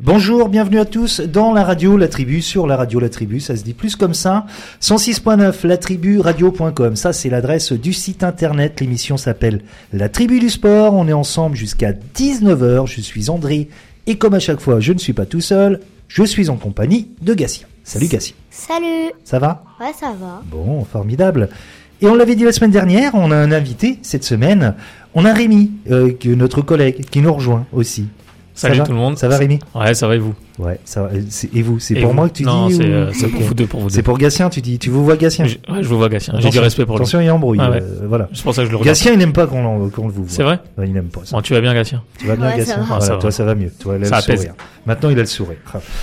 Bonjour, bienvenue à tous dans la radio La Tribu, sur la radio La Tribu, ça se dit plus comme ça. 106.9, latriburadio.com, ça c'est l'adresse du site internet. L'émission s'appelle La Tribu du Sport, on est ensemble jusqu'à 19h. Je suis André et comme à chaque fois, je ne suis pas tout seul, je suis en compagnie de Gatien. Salut Gatien. Salut. Ça va ? Ouais, ça va. Bon, formidable. Et on l'avait dit la semaine dernière, on a un invité cette semaine. On a Rémi, notre collègue, qui nous rejoint aussi. Salut tout le monde. Ça va Rémi ? Ouais, ça va et vous ? Ouais, ça va. Et vous ? C'est et pour vous ? moi que tu non, dis c'est ou... pour vous deux, C'est pour Gatien, tu dis. Tu vous vois Gatien ? Ouais, je vous vois Gatien. J'ai du respect pour lui. Attention, il embrouille. Ah ouais. Voilà. C'est pour ça que je le regarde. Gatien, il n'aime pas qu'on le voit. C'est vrai ? Ouais, il n'aime pas ça. Bon, tu vas bien Gatien ? Tu vas bien Ouais, Gatien ? ça va. Voilà, Ça va. toi, ça va mieux. Toi, il a Ça le apaise. sourire. Maintenant, il a le sourire.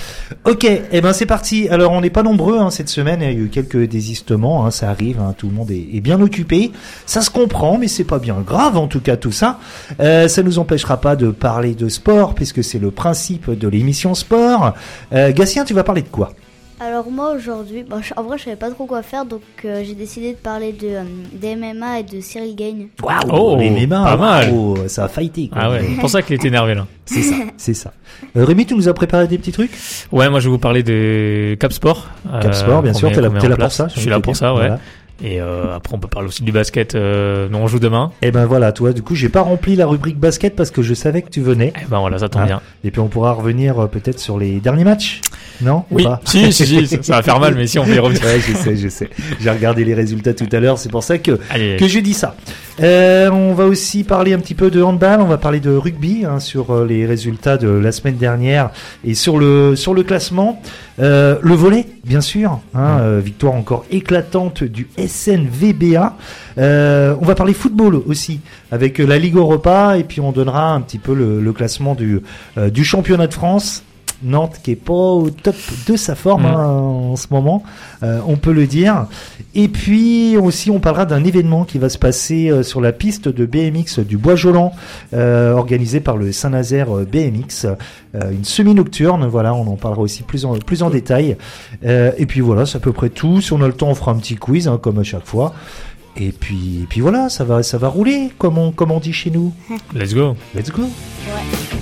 Ok, eh ben c'est parti. Alors, on n'est pas nombreux cette semaine. Il y a eu quelques désistements. Ça arrive. Tout le monde est bien occupé. Ça se comprend, mais c'est pas bien grave en tout cas tout ça. Ça nous empêchera pas de parler de sport puisque c'est le principe de l'émission sport. Gatien, tu vas parler de quoi ? Alors moi aujourd'hui, en vrai je savais pas trop quoi faire, donc j'ai décidé de parler des MMA et de Cyril Gane. Waouh, Oh, les MMA, pas mal. Ça a fighté. Quoi. Ah ouais, c'est pour ça qu'il est énervé là. C'est ça. Rémi, tu nous as préparé des petits trucs ? Ouais, moi je vais vous parler de Cap Sport. Cap Sport, bien sûr, t'es là pour ça. Je suis là pour ça, ouais. Voilà. Et après on peut parler aussi du basket dont on joue demain. Et ben voilà, toi, du coup, j'ai pas rempli la rubrique basket parce que je savais que tu venais. Et ben voilà, ça tombe bien. Et puis on pourra revenir peut-être sur les derniers matchs, non ? Oui, Ou pas si, ça va faire mal, mais si on peut y revenir. Ouais, je sais. J'ai regardé les résultats tout à l'heure, c'est pour ça que Allez. j'ai dit ça. On va aussi parler un petit peu de handball, on va parler de rugby sur les résultats de la semaine dernière et sur le classement. Le volley, bien sûr, victoire encore éclatante du SNVBA. On va parler football aussi avec la Ligue Europa et puis on donnera un petit peu le classement du championnat de France. Nantes qui est pas au top de sa forme en ce moment, on peut le dire. Et puis aussi on parlera d'un événement qui va se passer sur la piste de BMX du Bois-Jolan, organisé par le Saint-Nazaire BMX, une semi-nocturne. Voilà, on en parlera aussi plus en détail. Et puis voilà, c'est à peu près tout. Si on a le temps, on fera un petit quiz comme à chaque fois. Et puis voilà, ça va rouler comme on dit chez nous. Let's go. Let's go. Ouais.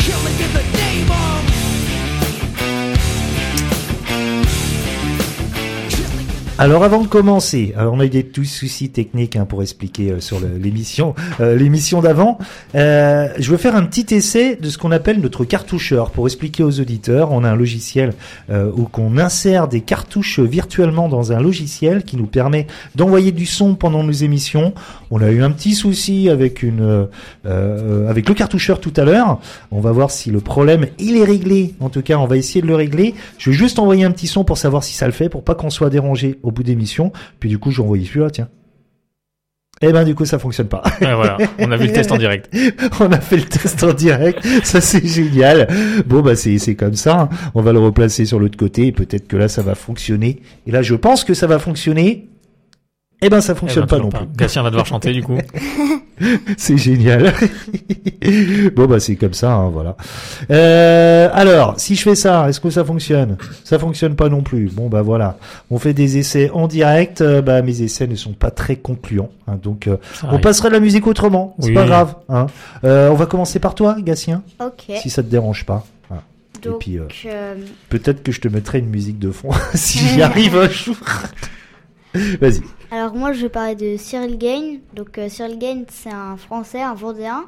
Alors avant de commencer, on a eu des petits soucis techniques pour expliquer sur l'émission d'avant. Je veux faire un petit essai de ce qu'on appelle notre cartoucheur pour expliquer aux auditeurs. On a un logiciel où qu'on insère des cartouches virtuellement dans un logiciel qui nous permet d'envoyer du son pendant nos émissions. On a eu un petit souci avec le cartoucheur tout à l'heure. On va voir si le problème il est réglé. En tout cas, on va essayer de le régler. Je vais juste envoyer un petit son pour savoir si ça le fait, pour pas qu'on soit dérangé au bout d'émission. Puis du coup, j'ai envoyé celui-là, tiens. Eh ben du coup, ça fonctionne pas. Ouais, voilà, on a vu le test en direct. On a fait le test en direct. Ça, c'est génial. Bon, bah c'est comme ça. On va le replacer sur l'autre côté et peut-être que là, ça va fonctionner. Et là, je pense que ça va fonctionner. Eh ben, ça fonctionne pas non plus. Gatien va devoir chanter, du coup. C'est génial. Bon, bah, c'est comme ça, voilà. Alors, si je fais ça, est-ce que ça fonctionne? Ça fonctionne pas non plus. Bon, bah, voilà. On fait des essais en direct. Mes essais ne sont pas très concluants. Donc, on passera de la musique autrement. C'est pas grave, on va commencer par toi, Gatien. Ok. Si ça te dérange pas. Donc, et puis, peut-être que je te mettrai une musique de fond si j'y arrive un jour. Vas-y. Alors moi je vais parler de Cyril Gane. Donc Cyril Gane c'est un Français, un Vendéen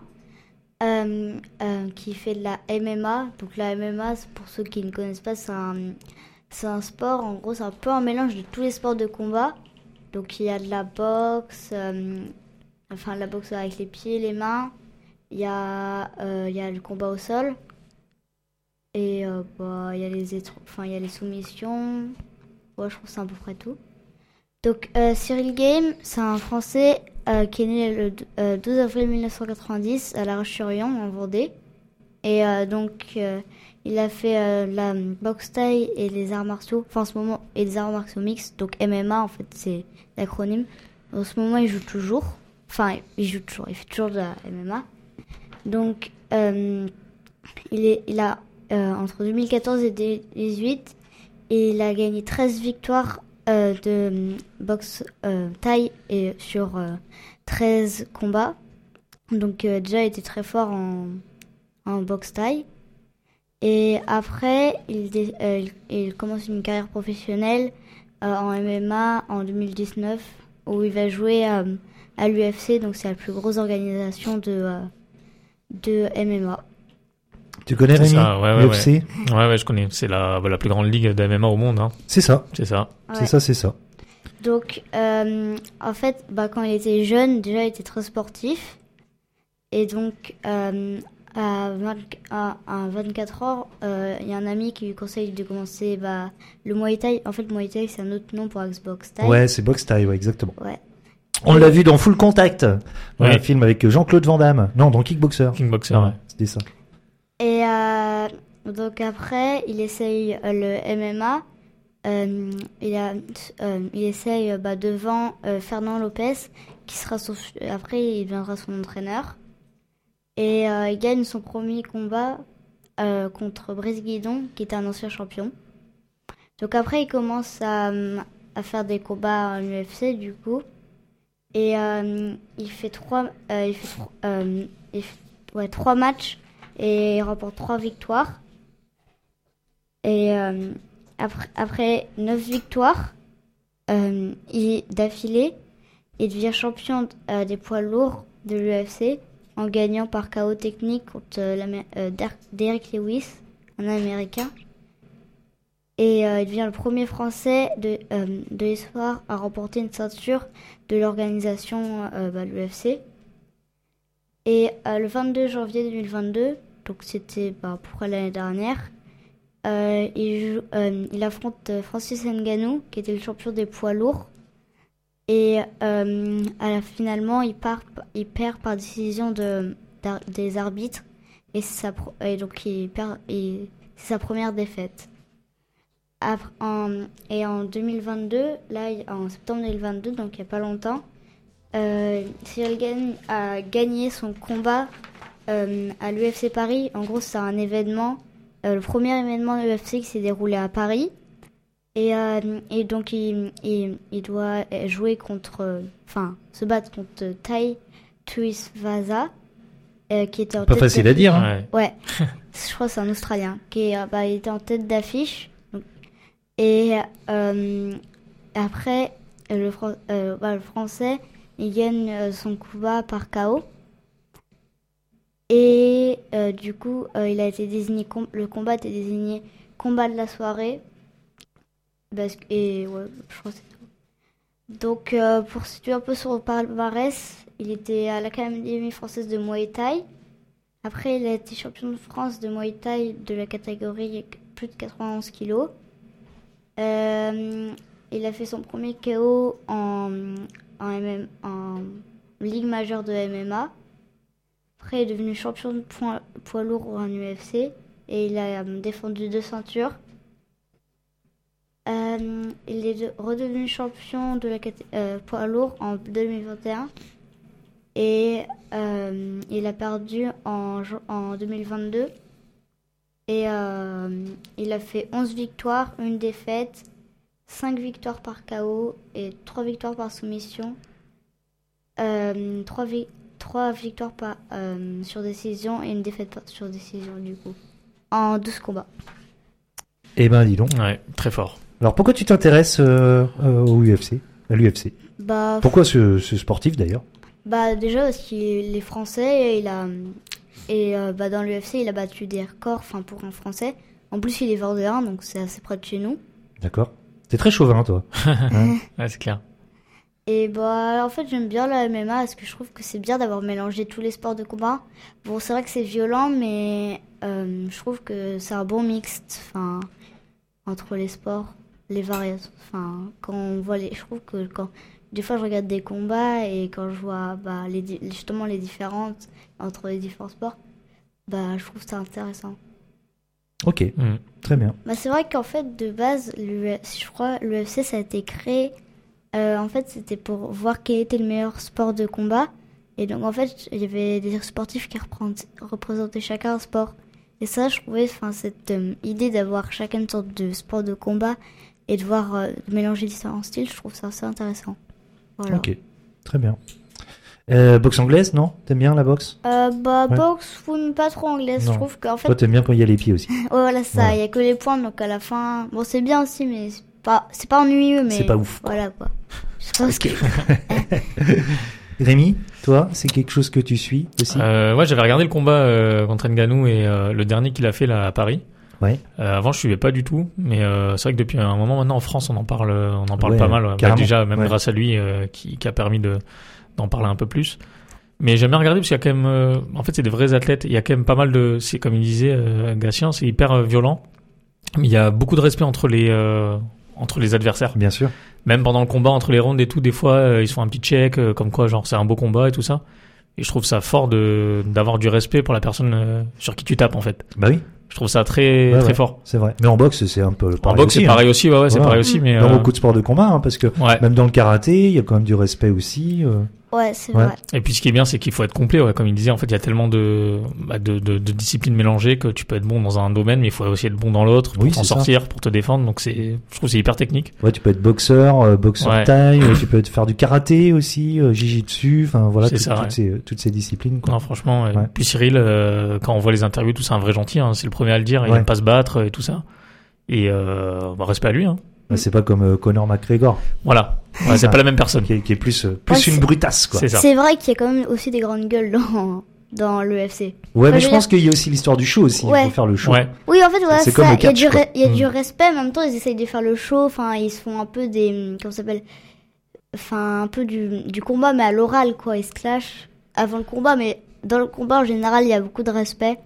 qui fait de la MMA. Donc la MMA, pour ceux qui ne connaissent pas, c'est un sport, en gros c'est un peu un mélange de tous les sports de combat. Donc il y a de la boxe, la boxe avec les pieds, les mains. Il y a le combat au sol. Et il y a les soumissions. Ouais, je trouve que c'est à peu près tout. Donc, Cyril Gane, c'est un Français qui est né le 12 avril 1990 à La Roche-sur-Yon, en Vendée. Et il a fait la boxe thaï et les arts martiaux, en ce moment, et les arts martiaux mixtes, donc MMA, en fait, c'est l'acronyme. En ce moment, il fait toujours de la MMA. Donc, il a entre 2014 et 2018, il a gagné 13 victoires de boxe thaï et sur 13 combats. Donc déjà il était très fort en boxe thaï. Et après, il commence une carrière professionnelle en MMA en 2019, où il va jouer à l'UFC, donc c'est la plus grosse organisation de MMA. Tu connais, C'est Rémi, ça, ouais, l'UFC? Ouais, je connais. C'est la plus grande ligue de MMA au monde, hein. C'est ça, C'est ça. Ouais. c'est ça. Donc, en fait, quand il était jeune, déjà, il était très sportif. Et donc, à 24 ans, il y a un ami qui lui conseille de commencer le Muay Thai. En fait, le Muay Thai, c'est un autre nom pour Xbox Thai. Ouais, c'est Box Thai, ouais, exactement. Ouais. On l'a vu dans Full Contact, dans Ouais. un film avec Jean-Claude Van Damme. Non, dans Kickboxer. Kickboxer, Ah, ouais. c'était ça. Et donc après, il essaye le MMA. Il essaye devant Fernand Lopez, qui sera après il deviendra son entraîneur. Et il gagne son premier combat contre Brice Guidon, qui était un ancien champion. Donc après, il commence à faire des combats en UFC du coup. Et il fait trois matchs et il remporte 3 victoires. Et après 9 victoires d'affilée, il devient champion des poids lourds de l'UFC en gagnant par KO technique contre Derrick Lewis, un Américain. Et il devient le premier Français de l'histoire à remporter une ceinture de l'organisation l'UFC. Et le 22 janvier 2022, donc c'était pour l'année dernière, il affronte Francis Ngannou, qui était le champion des poids lourds. Et finalement, il perd par décision des arbitres. Et donc, c'est sa première défaite. Et en 2022, là, en septembre 2022, donc il n'y a pas longtemps, Cyril Gane a gagné son combat à l'UFC Paris. En gros, c'est un événement, le premier événement de l'UFC qui s'est déroulé à Paris. Et donc, il doit jouer se battre contre Tai Tuivasa, qui était en Pas tête facile à d'affiche. dire, hein. Ouais. Ouais, je crois que c'est un Australien qui était en tête d'affiche. Et après, le Français, il gagne son combat par KO. Et du coup, il a été désigné, le combat a été désigné combat de la soirée. Et ouais, je crois que c'est tout. Donc, pour situer un peu sur le palmarès, il était à l'Académie française de Muay Thai. Après, il a été champion de France de Muay Thai de la catégorie plus de 91 kilos. Il a fait son premier KO en Ligue majeure de MMA. Après, il est devenu champion de poids lourd en UFC et il a défendu 2 ceintures. Il est redevenu champion de la poids lourd en 2021 et il a perdu en 2022 et il a fait 11 victoires, 1 défaite, 5 victoires par KO et 3 victoires par soumission, 3 victoires sur décision et 1 défaite sur décision du coup, en 12 combats. Eh ben, dis donc. Ouais, très fort. Alors, pourquoi tu t'intéresses au UFC, à l'UFC? Pourquoi ce sportif, d'ailleurs? Déjà parce qu'il est français et dans l'UFC, il a battu des records pour un français. En plus, il est vendéen, donc c'est assez près de chez nous. D'accord. T'es très chauvin, toi. Hein? Ouais, c'est clair. Et en fait, j'aime bien la MMA parce que je trouve que c'est bien d'avoir mélangé tous les sports de combat. Bon, c'est vrai que c'est violent, mais je trouve que c'est un bon mixte entre les sports, les variations. Quand on voit je trouve que des fois je regarde des combats et quand je vois justement les différences entre les différents sports, je trouve ça intéressant. Ok, très bien. C'est vrai qu'en fait, de base, je crois l'UFC, ça a été créé. En fait, c'était pour voir quel était le meilleur sport de combat. Et donc, en fait, il y avait des sportifs qui représentaient chacun un sport. Et ça, je trouvais cette idée d'avoir chacun une sorte de sport de combat et de mélanger différents styles, je trouve ça assez intéressant. Voilà. Ok, très bien. Boxe anglaise, non? T'aimes bien la boxe? Ouais. Boxe, pas trop anglaise. Non. Je trouve qu'en fait, Toi, t'aimes bien quand il y a les pieds aussi. ouais, voilà, ça, Ouais. il y a que les points, donc à la fin, bon, c'est bien aussi, mais c'est pas ennuyeux, mais. C'est pas ouf. Voilà, quoi. Je sais pas ce que. Rémi, toi, c'est quelque chose que tu suis aussi? Ouais, j'avais regardé le combat contre Ngannou et le dernier qu'il a fait là à Paris. Ouais. Avant, je suivais pas du tout, mais c'est vrai que depuis un moment maintenant en France, on en parle Ouais, pas mal. Ouais. Bah, carrément. déjà, même Ouais. grâce à lui, qui a permis d'en parler un peu plus. Mais j'aime bien regarder parce qu'il y a quand même, en fait, c'est des vrais athlètes. Il y a quand même pas mal de, c'est comme il disait, Gatien, c'est hyper violent. Mais il y a beaucoup de respect entre les adversaires. Bien sûr. Même pendant le combat, entre les rounds et tout, des fois, ils se font un petit check, comme quoi, genre, c'est un beau combat et tout ça. Et je trouve ça fort d'avoir du respect pour la personne sur qui tu tapes, en fait. Bah oui, Je trouve ça très, Ouais, très ouais. fort. c'est vrai. Mais en boxe, c'est un peu En pareil boxe, aussi, c'est hein. pareil aussi, ouais, c'est Voilà. pareil aussi, mais, Dans beaucoup de sports de combat, hein, parce que ouais. même dans le karaté, il y a quand même du respect aussi. Ouais, c'est Ouais. vrai. Et puis ce qui est bien, c'est qu'il faut être complet, ouais. Comme il disait, en fait, il y a tellement de disciplines mélangées que tu peux être bon dans un domaine, mais il faut aussi être bon dans l'autre pour Oui, t'en c'est ça. sortir, pour te défendre. Donc je trouve que c'est hyper technique. Ouais, tu peux être boxeur, boxeur Ouais. taille, tu peux faire du karaté aussi, jiu-jitsu, enfin voilà, C'est ça, ouais. toutes ces disciplines, quoi. Non, franchement. Ouais. Puis Cyril, quand on voit les interviews, tout c'est un vrai gentil, hein. C'est le premier à le dire. Il Ouais. aime pas se battre et tout ça. Et respect à lui, hein. Bah, c'est pas comme Conor McGregor, Voilà. Ouais, ça. c'est pas la même personne. qui est plus Ouais, une c'est- brutasse, quoi. C'est ça. C'est vrai qu'il y a quand même aussi des grandes gueules dans l'UFC. Ouais, mais je je veux pense qu'il y a aussi l'histoire du show aussi. Il Ouais. faut faire le show. Ouais. Oui, en fait, voilà, C'est comme ça, le il y a catch, quoi. il y a du Mm. respect, en même temps, ils essayent de faire le show, enfin, ils se font un peu comment ça s'appelle, enfin, un peu du combat, mais à l'oral, quoi, ils se clashent avant le combat, mais dans le combat, en général, il y a beaucoup de respect.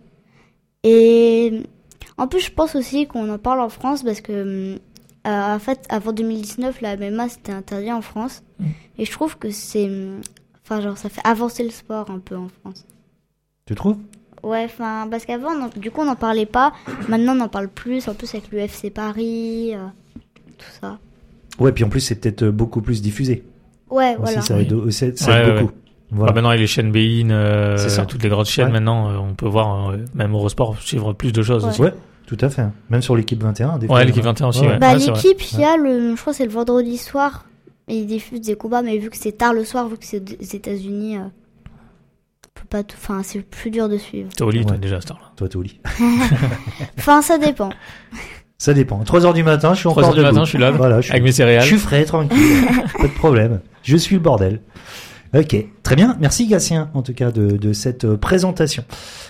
Et en plus, je pense aussi qu'on en parle en France, parce que, en fait, avant 2019, la MMA, c'était interdit en France, et je trouve que enfin, genre, ça fait avancer le sport un peu en France. Tu trouves? Ouais, enfin, parce qu'avant, du coup, on n'en parlait pas. Maintenant, on en parle plus. En plus, avec l'UFC Paris, tout ça. Ouais, puis en plus, c'est peut-être beaucoup plus diffusé. Ouais, Aussi, voilà. ça Oui. aide, ça aide Ouais, beaucoup. ouais. Voilà. Bah, maintenant, avec les chaînes Bein, C'est ça. toutes les grosses chaînes, Ouais. maintenant, on peut voir, même Eurosport, suivre plus de choses Ouais. aussi. Ouais, tout à fait. Même sur l'équipe 21, des fois. Ouais, l'équipe 21 aussi, Ouais. ouais. Bah, Ouais, c'est vrai. l'équipe, il y a je crois que c'est le vendredi soir. Et ils diffusent des combats, mais vu que c'est tard le soir, vu que c'est aux États-Unis, on peut pas enfin, c'est plus dur de suivre. T'es au lit, toi, Ouais. déjà, à cette heure-là. Toi, t'es au lit. Enfin, ça dépend. Ça dépend. 3h du matin, je suis 3 encore heures du debout. matin, je suis là, Voilà, je avec mes céréales. suis frais, tranquille. Pas de problème. Je suis le bordel. Ok, très bien. Merci Gatien, en tout cas, de cette présentation.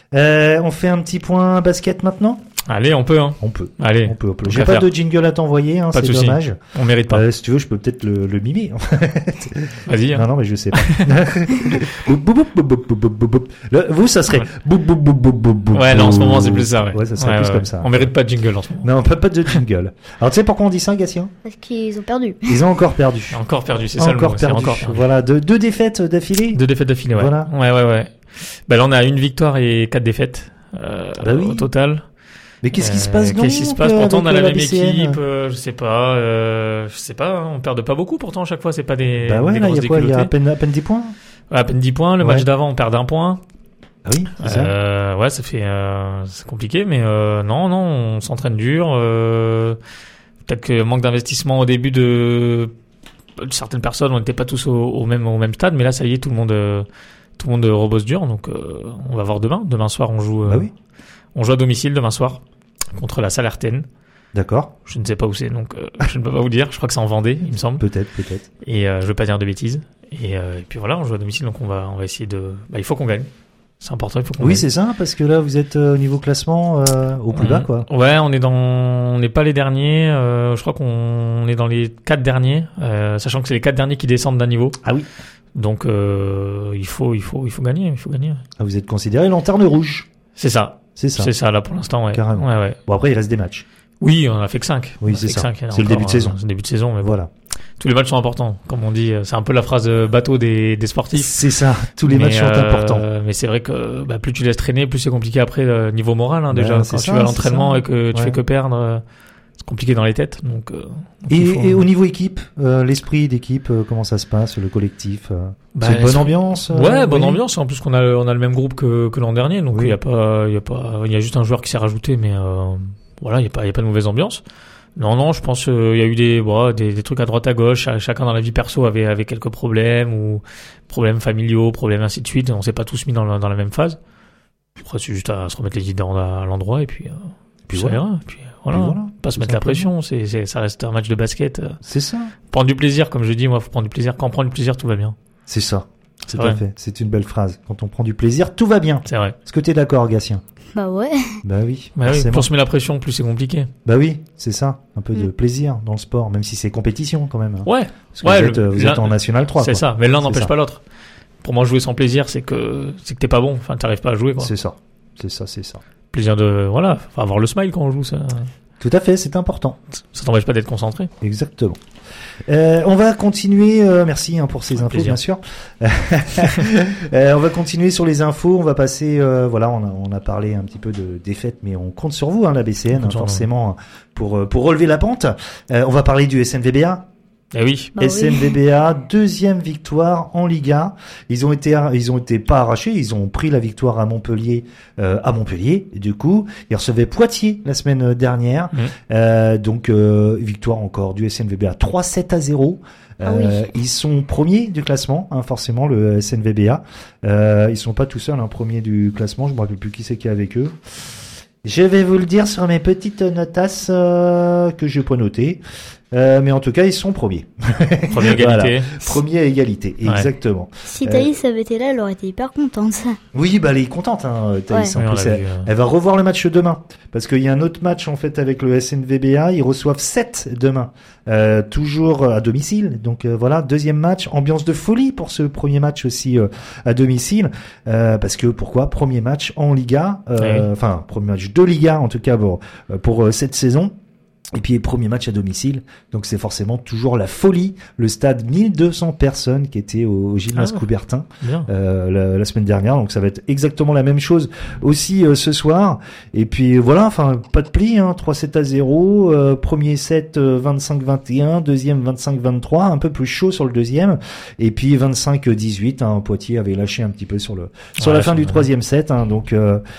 On fait un petit point basket maintenant? Allez, on peut, hein. On peut. Allez, On peut. on J'ai peut pas faire. de jingle à t'envoyer, hein, Pas de c'est souci. dommage. On mérite pas. Si tu veux, je peux peut-être le mimer. Vas-y, hein. Non, mais je sais pas. Boum, boum, boum, boum, boum, boum, boum, boum. Vous, ça serait Ouais. boum, boum, boum, boum, boum, boum, Ouais, non, en ce moment, boum. c'est plus ça, ouais. Ouais, ça serait Ouais, plus ouais, comme ouais. ça. On mérite pas de jingle en ce moment. Non, pas de jingle. Alors, tu sais pourquoi on dit ça, Gatien? Parce qu'ils ont perdu. Ils ont encore perdu. J'ai encore perdu, c'est ça le Encore mot. C'est perdu. encore perdu. Voilà, deux défaites d'affilée. 2 défaites d'affilée, ouais. Voilà. Ouais. Bah là, on a 1 victoire et 4 défaites, Bah oui. au total. Mais qu'est-ce qui se passe donc? Qu'est-ce qui se passe? Pourtant, on a avec la même BCN? équipe, je sais pas, hein, on perd pas beaucoup, pourtant, à chaque fois, c'est pas des, Bah ouais, des là, il y grosses a quoi? Il y a déculottées. à peine 10 points? Ouais, à peine 10 points. Le Ouais. match d'avant, on perd d'1 point. Ah oui, c'est ça. Ouais, ça fait, c'est compliqué, mais non, on s'entraîne dur. Peut-être que manque d'investissement au début de certaines personnes, on n'était pas tous au même stade, mais là, ça y est, tout le monde rebosse dur, donc on va voir demain. Demain soir, on joue, Bah oui. on joue à domicile demain soir contre la Salertaine. D'accord. Je ne sais pas où c'est, donc je ne peux pas vous dire. Je crois que c'est en Vendée, il me semble. Peut-être. Et je veux pas dire de bêtises. Et puis voilà, on joue à domicile, donc on va essayer de. Bah, il faut qu'on gagne. C'est important, il faut qu'on Oui, gagne. c'est ça, parce que là, vous êtes au niveau classement au plus bas, quoi. Ouais, on n'est pas les derniers. Je crois qu'on est dans les 4 derniers, sachant que c'est les 4 derniers qui descendent d'un niveau. Ah oui. Donc il faut gagner, Ah, vous êtes considéré lanterne rouge. C'est ça. C'est ça. C'est ça là pour l'instant, ouais. Carrément. Ouais. Bon, après, il reste des matchs. Oui, on a fait que 5. Oui, c'est ça. C'est le début de saison. C'est le début de saison, mais bon. Voilà. Tous les matchs sont importants, comme on dit. C'est un peu la phrase bateau des sportifs. C'est ça. Tous les matchs sont importants. Mais c'est vrai que plus tu laisses traîner, plus c'est compliqué après niveau moral. Hein, déjà, Ben, quand c'est tu ça, vas à c'est l'entraînement ça. et que tu Ouais. fais que perdre, c'est compliqué dans les têtes. Donc il faut- Et au niveau équipe, l'esprit d'équipe, comment ça se passe, le collectif Bah, c'est une bonne l'esprit- ambiance Ouais, bonne oui. ambiance. En plus qu'on a le même groupe que l'an dernier, donc Oui. il y a juste un joueur qui s'est rajouté, mais voilà, il y a pas de mauvaise ambiance. Non, je pense il y a eu des trucs à droite à gauche. Chacun dans la vie perso avait quelques problèmes ou problèmes familiaux, problèmes ainsi de suite. On s'est pas tous mis dans la même phase. Après, c'est juste à se remettre les idées à l'endroit et puis ça voilà. ira. Puis voilà. Pas se mettre la pression. Ça reste un match de basket. C'est ça. Prendre du plaisir, comme je dis, moi, faut prendre du plaisir. Quand on prend du plaisir, tout va bien. C'est ça. C'est Tout vrai. à fait. C'est une belle phrase. Quand on prend du plaisir, tout va bien. C'est vrai. Est-ce que t'es d'accord, Gatien? Bah ouais. Bah oui. Bah oui, forcément. plus on se met la pression, plus c'est compliqué. Bah oui, c'est ça. Un peu de plaisir dans le sport, même si c'est compétition quand même. Hein. Ouais. Parce que vous êtes en National 3. C'est quoi. ça. Mais l'un C'est n'empêche ça. pas l'autre. Pour moi, jouer sans plaisir, c'est que t'es pas bon. Enfin, t'arrives pas à jouer, quoi. C'est ça. Plaisir enfin, avoir le smile quand on joue, ça Tout à fait, c'est important. t'empêche pas d'être concentré. Exactement. On va continuer. Merci pour ces infos, plaisir. bien sûr. On va continuer sur les infos. On va passer. On a parlé un petit peu de défaites, mais on compte sur vous, la BCN, forcément, pour relever la pente. On va parler du SNVBA. Eh oui. Bah oui. SNVBA, deuxième victoire en Liga. Ils ont été pas arrachés, ils ont pris la victoire à Montpellier, du coup. Ils recevaient Poitiers la semaine dernière. Victoire encore du SNVBA 3-7-0. Ah oui. Ils sont premiers du classement, forcément, le SNVBA. Ils sont pas tout seuls, premiers du classement. Je me rappelle plus qui c'est qui est avec eux. Je vais vous le dire sur mes petites notasses que j'ai pas notées. Mais en tout cas, ils sont premiers. Première égalité. Voilà. Premier à égalité, exactement. Si Thaïs avait été là, elle aurait été hyper contente. Oui, elle est contente, Thaïs. Ouais. En plus, elle va revoir le match demain. Parce qu'il y a un autre match, en fait, avec le SNVBA. Ils reçoivent 7 demain. Toujours à domicile. Donc, deuxième match. Ambiance de folie pour ce premier match aussi à domicile. Parce que, pourquoi? Premier match en Liga. Premier match de Liga, en tout cas, pour cette saison. Et puis, premier match à domicile. Donc, c'est forcément toujours la folie. Le stade, 1200 personnes qui étaient au gymnase Coubertin, la semaine dernière. Donc, ça va être exactement la même chose aussi, ce soir. Et puis, pas de pli, 3-7-0. Premier set, 25-21. Deuxième, 25-23. Un peu plus chaud sur le deuxième. Et puis, 25-18. Poitiers avait lâché un petit peu sur la fin du troisième set. Donc,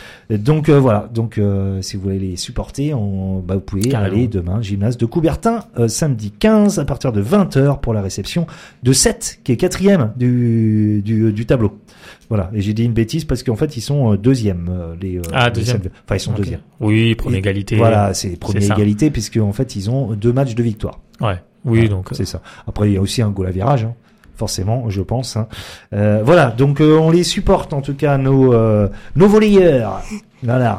si vous voulez les supporter, vous pouvez aller demain, gymnase de Coubertin, samedi 15 à partir de 20h pour la réception de 7, qui est quatrième du tableau. Voilà. Et j'ai dit une bêtise parce qu'en fait, ils sont deuxième. Deuxième. Enfin, ils sont deuxième. Oui, première égalité. Voilà, c'est première égalité puisque en fait, ils ont 2 matchs de victoire. Ouais. Oui, donc. C'est ça. Après, il y a aussi un goal à virage, forcément, je pense. Donc on les supporte en tout cas, nos volleyeurs. Voilà.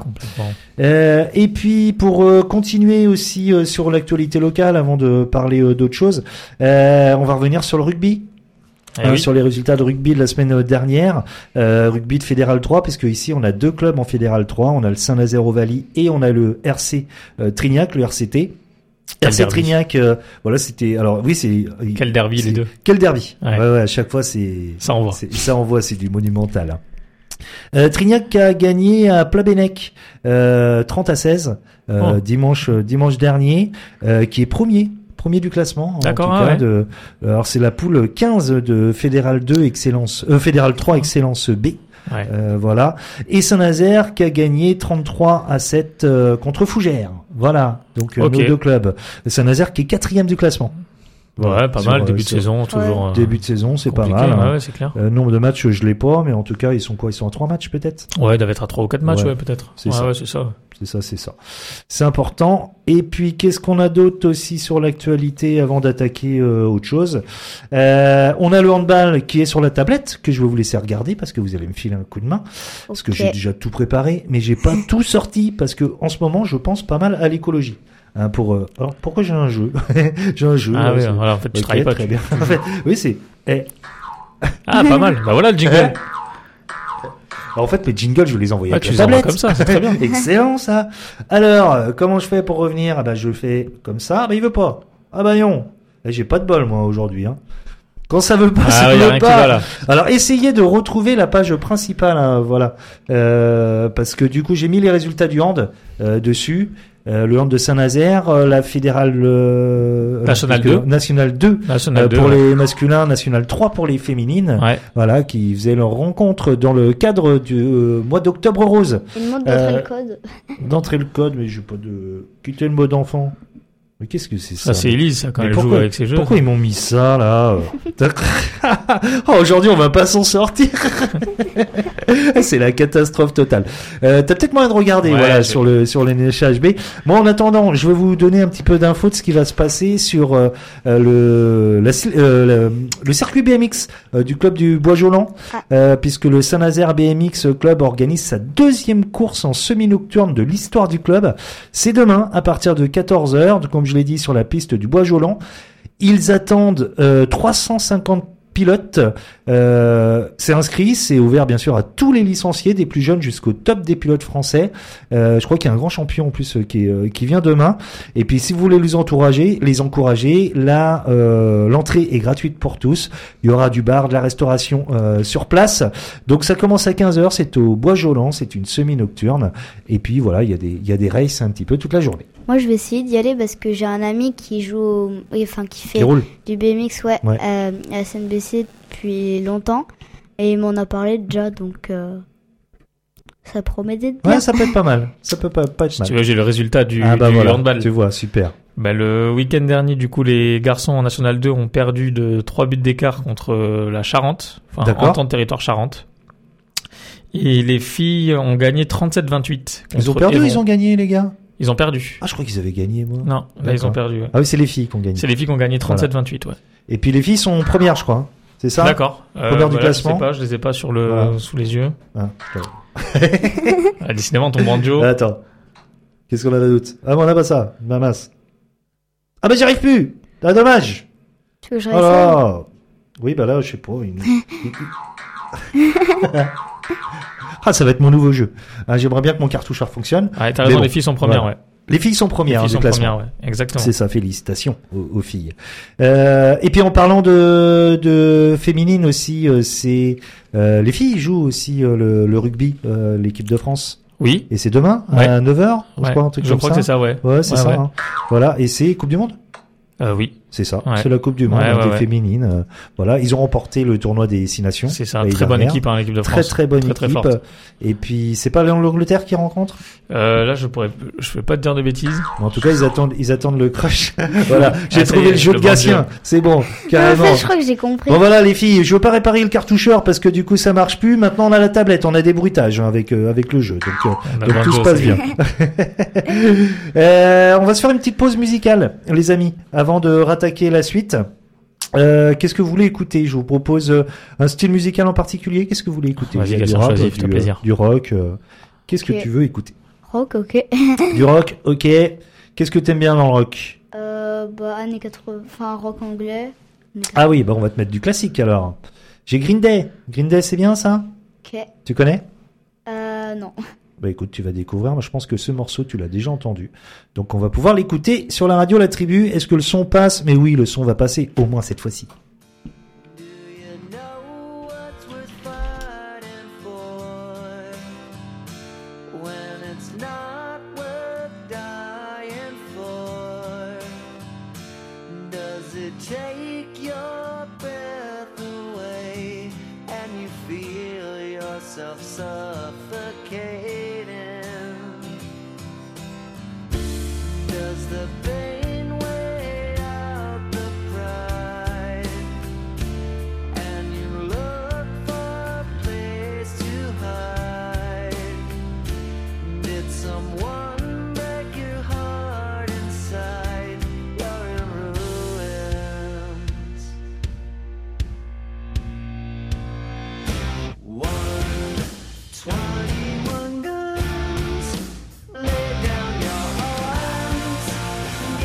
Et puis pour continuer aussi sur l'actualité locale, avant de parler d'autres choses, on va revenir sur le rugby. Sur les résultats de rugby de la semaine dernière, rugby de Fédéral 3, parce que ici on a 2 clubs en Fédéral 3, on a le Saint-Nazaire-Ovalie et on a le RC Trignac, le RCT. RC Trignac, c'était. Alors oui, c'est. Quel derby les deux. Quel derby. Ouais. À chaque fois c'est. Ça envoie. Ça envoie, c'est du monumental. Trignac a gagné à Plabennec 30-16 dimanche dernier, qui est premier du classement. D'accord. En tout cas, alors c'est la poule 15 de Fédéral 2 Excellence, Fédéral 3 Excellence B. Ouais. Et Saint-Nazaire qui a gagné 33-7 contre Fougères. Voilà. Donc nos 2 clubs. Saint-Nazaire qui est 4e du classement. Voilà, pas mal, début de saison, toujours. Début de saison, c'est pas compliqué, mal. Ouais, c'est clair. Nombre de matchs, je l'ai pas, mais en tout cas, ils sont quoi? Ils sont à 3 matchs, peut-être? Ouais, ils doivent être à 3 ou 4 matchs, peut-être. C'est ça. Ouais, c'est ça. C'est ça. C'est important. Et puis, qu'est-ce qu'on a d'autre aussi sur l'actualité avant d'attaquer autre chose? On a le handball qui est sur la tablette, que je vais vous laisser regarder parce que vous allez me filer un coup de main. Parce que j'ai déjà tout préparé, mais j'ai pas tout sorti parce que en ce moment, je pense pas mal à l'écologie. Alors, pourquoi j'ai un jeu? J'ai un jeu. Ah oui, voilà, en fait, tu travailles pas. Très bien. En fait, oui, c'est. Ah, pas mal. Bah voilà le jingle. Alors, en fait, mes jingles, je les envoie avec tu la les envoies tablette. comme ça, c'est très bien. Excellent, ça. Alors, comment je fais pour revenir? Je le fais comme ça. Il veut pas. Non. J'ai pas de bol, moi, aujourd'hui, Quand ça veut pas, ça veut pas. Alors, essayez de retrouver la page principale, voilà. Parce que du coup, j'ai mis les résultats du hand dessus. Le hand de Saint-Nazaire, la fédérale National 2, National 2 pour les masculins, National 3 pour les féminines. Ouais. Voilà, qui faisaient leur rencontre dans le cadre du mois d'Octobre Rose. Il demande d'entrer le code. D'entrer le code, mais j'ai pas de quitter le mode enfant. Mais qu'est-ce que c'est ça? Ça, c'est Elise, ça, quand Mais elle pourquoi- joue avec ses jeux. Pourquoi ils m'ont mis ça là? Oh, aujourd'hui on va pas s'en sortir. C'est la catastrophe totale. T'as peut-être moyen de regarder Ouais, voilà j'ai- sur les NHHB. Moi en attendant, je vais vous donner un petit peu d'infos de ce qui va se passer sur le circuit BMX du club du Bois-Jolan, puisque le Saint-Nazaire BMX Club organise sa deuxième course en semi-nocturne de l'histoire du club. C'est demain à partir de 14h, comme je l'ai dit, sur la piste du Bois-Jolan. Ils attendent 350 pilotes. C'est inscrit, c'est ouvert bien sûr à tous les licenciés, des plus jeunes jusqu'au top des pilotes français. Je crois qu'il y a un grand champion en plus qui vient demain. Et puis si vous voulez les encourager, là l'entrée est gratuite pour tous. Il y aura du bar, de la restauration sur place. Donc ça commence à 15h, c'est au Bois-Jolan, c'est une semi-nocturne. Et puis voilà, il y a des races un petit peu toute la journée. Moi, je vais essayer d'y aller parce que j'ai un ami qui joue, qui fait Qui roule. du BMX, Ouais. à SNBC depuis longtemps. Et il m'en a parlé déjà, donc ça promet d'être bien. Ouais, ça peut être pas mal. Ça peut pas être Si mal. tu veux, j'ai le résultat du Voilà, handball. tu vois, super. Bah, le week-end dernier, du coup, les garçons en National 2 ont perdu de 3 buts d'écart contre la Charente, D'accord. Entente Territoire Charente. Et les filles ont gagné 37-28. Ils ont contre perdu, Héron. ils ont gagné les gars. Ils ont perdu. Ah, je crois qu'ils avaient gagné moi. Non, là, ils ont perdu. Ouais. Ah oui, c'est les filles qui ont gagné. C'est les filles qui ont gagné 37-28, ouais. Et puis les filles sont premières, je crois. Hein. C'est ça? D'accord. Première du classement. Je les ai pas sur Voilà. sous les yeux. Ah, Ah, décidément, ton banjo. attends. Qu'est-ce qu'on a d'autre? Ah bon, on n'a pas ça. Mamas. Ah bah j'y arrive plus. Ah, dommage. Tu veux que je Oh réessaye là. Oui, bah là, je sais pas. Ah, ça va être mon nouveau jeu. Ah, j'aimerais bien que mon cartoucheur fonctionne. Ouais, t'as Mais raison, bon, les filles sont premières, voilà. ouais. Les filles sont Les premières filles du sont classement. premières, ouais. Exactement. C'est ça, félicitations aux filles. Et puis en parlant de féminine aussi, c'est les filles jouent aussi le rugby, l'équipe de France. Oui. Et c'est demain Ouais. à 9h, je Ouais. crois, un truc Je comme crois ça. que c'est ça, ouais. Ouais, c'est Ouais, ça. ouais. Hein. Voilà, et c'est Coupe du Monde. Oui. C'est ça, Ouais. c'est la Coupe du Monde Ouais, hein, ouais, des ouais. féminines. Voilà, ils ont remporté le tournoi des 6 nations. C'est ça. l'année Très bonne dernière. équipe, hein, l'équipe de Très France. très bonne Très, très équipe. forte. Et puis c'est pas l'Angleterre qui rencontre. Là, je vais pas te dire de bêtises. En tout cas, ils attendent le crush. Voilà, j'ai Ah, ça trouvé y est, le jeu le de bon Gatien. jeu. C'est bon, En carrément. fait, je crois que j'ai compris. Bon voilà les filles, je veux pas réparer le cartoucheur parce que du coup ça marche plus. Maintenant on a la tablette, on a des bruitages hein, avec le jeu, donc On a donc le tout se banjo, passe c'est bien. On va se faire une petite pause musicale, les amis, avant de rattaquer la suite. Qu'est-ce que vous voulez écouter? Je vous propose un style musical en particulier. Qu'est-ce que vous voulez écouter? Vas-y, Il y a du Gatien, rap, choisis, fais-toi plaisir. du rock. Qu'est-ce que Ok. tu veux écouter? Rock, ok. Du rock, ok. Qu'est-ce que t'aimes bien dans le rock? Années 80, enfin rock anglais. Ah oui, bah on va te mettre du classique alors. J'ai Green Day. Green Day, c'est bien ça? Ok. Tu connais? Non. Bah écoute, tu vas découvrir. Moi, je pense que ce morceau, tu l'as déjà entendu. Donc, on va pouvoir l'écouter sur la radio La Tribu. Est-ce que le son passe? Mais oui, le son va passer, au moins cette fois-ci. Do you know what's worth fighting for when it's not worth dying for? Does it take your breath away and you feel yourself suffocating? Does the pain weigh out the pride? And you look for a place to hide. Did someone break your heart inside? You're in ruins. 121 guns. Lay down your arms.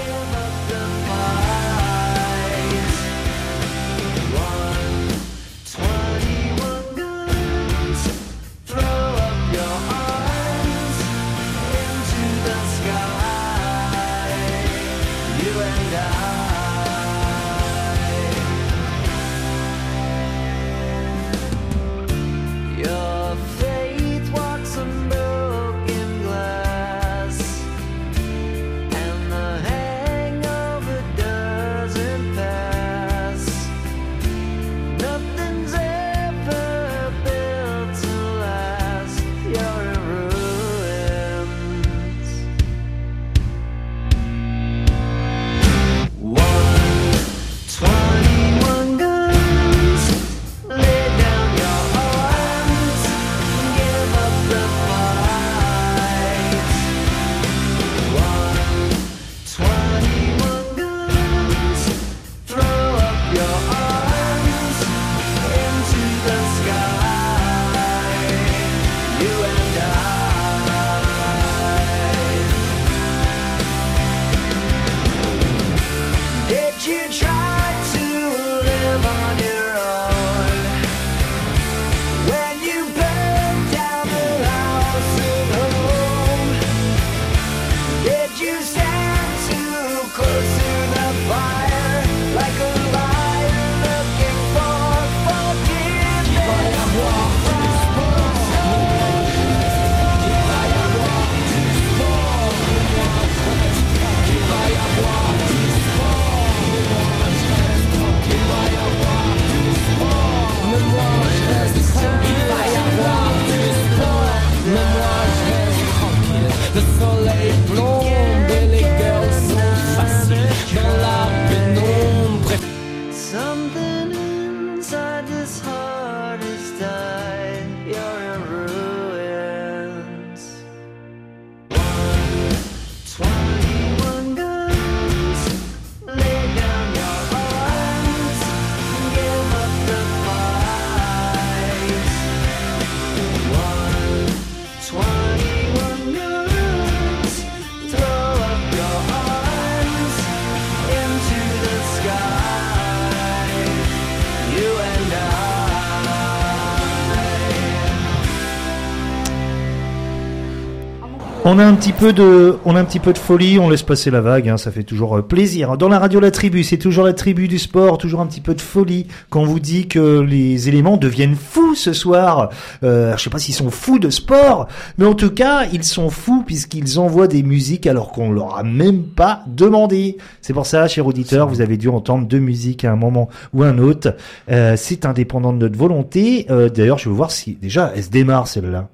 On a un petit peu de folie, on laisse passer la vague, hein, ça fait toujours plaisir. Dans la radio La Tribu, c'est toujours la tribu du sport, toujours un petit peu de folie. Quand on vous dit que les éléments deviennent fous ce soir, je sais pas s'ils sont fous de sport, mais en tout cas, ils sont fous puisqu'ils envoient des musiques alors qu'on leur a même pas demandé. C'est pour ça, chers auditeurs, vous avez dû entendre deux musiques à un moment ou un autre. C'est indépendant de notre volonté. D'ailleurs, je veux voir si déjà elle se démarre celle-là.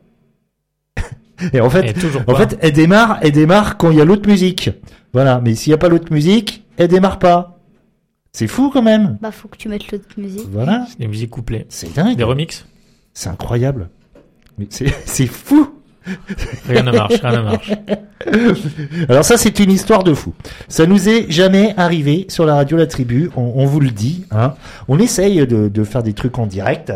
Et en fait, elle démarre quand il y a l'autre musique. Voilà. Mais s'il n'y a pas l'autre musique, elle démarre pas. C'est fou quand même. Bah, faut que tu mettes l'autre musique. Voilà. C'est des musiques couplées. C'est dingue. Des remixes. C'est incroyable. Mais c'est fou. Rien ne marche. Alors ça, c'est une histoire de fou. Ça nous est jamais arrivé sur la radio La Tribu. On vous le dit, hein. On essaye de faire des trucs en direct.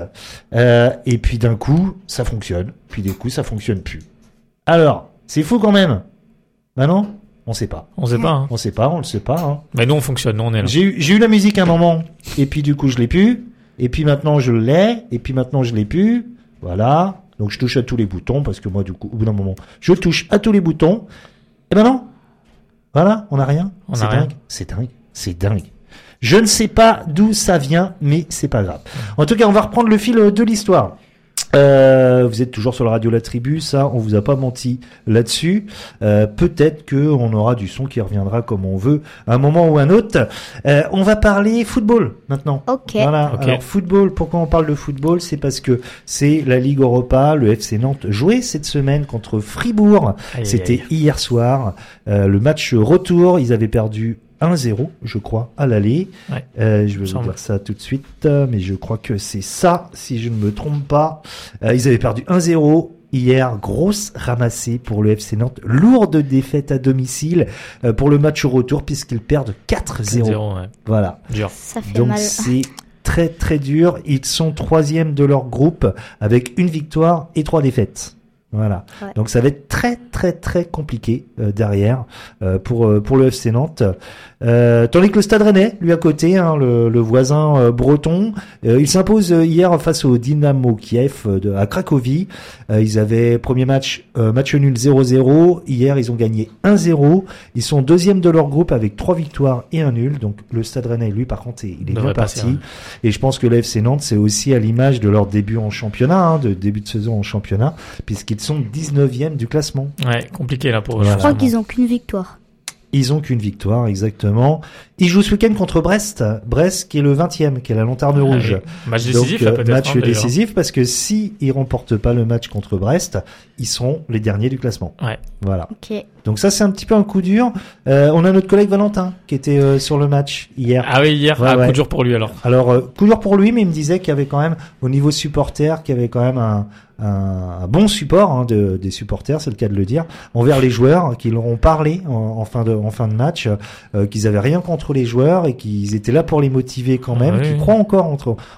Et puis d'un coup, ça fonctionne. Puis d'un coup, ça fonctionne plus. Alors, c'est fou quand même. Bah non, on sait pas. On sait pas, hein. On sait pas, on le sait pas, hein. Mais nous, on fonctionne, nous, on est là. J'ai eu la musique à un moment. Et puis du coup, je l'ai plus. Et puis maintenant, je l'ai. Et puis maintenant, je l'ai plus. Voilà. Donc je touche à tous les boutons parce que moi, du coup, au bout d'un moment, je touche à tous les boutons. Et ben non. Voilà, on n'a rien. C'est dingue. C'est dingue. C'est dingue. Je ne sais pas d'où ça vient, mais c'est pas grave. En tout cas, on va reprendre le fil de l'histoire. Vous êtes toujours sur la radio La Tribu, ça, on vous a pas menti là-dessus. Peut-être que on aura du son qui reviendra comme on veut, à un moment ou un autre. On va parler football maintenant. Ok. Voilà. Ok. Alors football. Pourquoi on parle de football? C'est parce que c'est la Ligue Europa. Le FC Nantes jouait cette semaine contre Fribourg. C'était hier soir. Le match retour. Ils avaient perdu 1-0, je crois, à l'aller. Ouais. Je vais vous dire ça tout de suite, mais je crois que c'est ça, si je ne me trompe pas. Ils avaient perdu 1-0 hier, grosse ramassée pour le FC Nantes, lourde défaite à domicile pour le match au retour puisqu'ils perdent 4-0. 4-0, ouais. Voilà. Dur. Ça fait Donc mal. c'est très très dur. Ils sont 3e de leur groupe avec une victoire et 3 défaites. Voilà. Ouais. Donc ça va être très très très compliqué derrière pour le FC Nantes. Tandis que le Stade Rennais, lui à côté, hein, le voisin breton, il s'impose hier face au Dynamo Kiev à Cracovie. Ils avaient premier match nul 0-0. Hier, ils ont gagné 1-0. Ils sont 2e de leur groupe avec 3 victoires et 1 nul. Donc le Stade Rennais, lui, par contre, il est bien Devrait parti. passer, ouais. Et je pense que le FC Nantes, c'est aussi à l'image de leur début en championnat, hein, de début de saison en championnat, puisqu'ils sont 19e du classement. Ouais, compliqué là pour eux. Voilà. Je crois qu'ils ont qu'une victoire. Ils ont qu'une victoire, exactement. Ils jouent ce week-end contre Brest. Brest qui est le 20e, qui est la lanterne rouge. Ouais. Match décisif, Donc, là, peut-être. match hein, d'ailleurs. décisif parce que si ils remportent pas le match contre Brest, ils seront les derniers du classement. Ouais. Voilà. Ok. Donc ça, c'est un petit peu un coup dur. On a notre collègue Valentin qui était sur le match hier. Ah oui, hier, Ouais, ouais. coup dur pour lui alors. Alors, coup dur pour lui, mais il me disait qu'il y avait quand même, au niveau supporter, qu'il y avait quand même un bon support hein, des supporters, c'est le cas de le dire, envers les joueurs, qui leur ont parlé en fin de match, qu'ils avaient rien contre les joueurs et qu'ils étaient là pour les motiver quand même, Ouais. qu'ils croient encore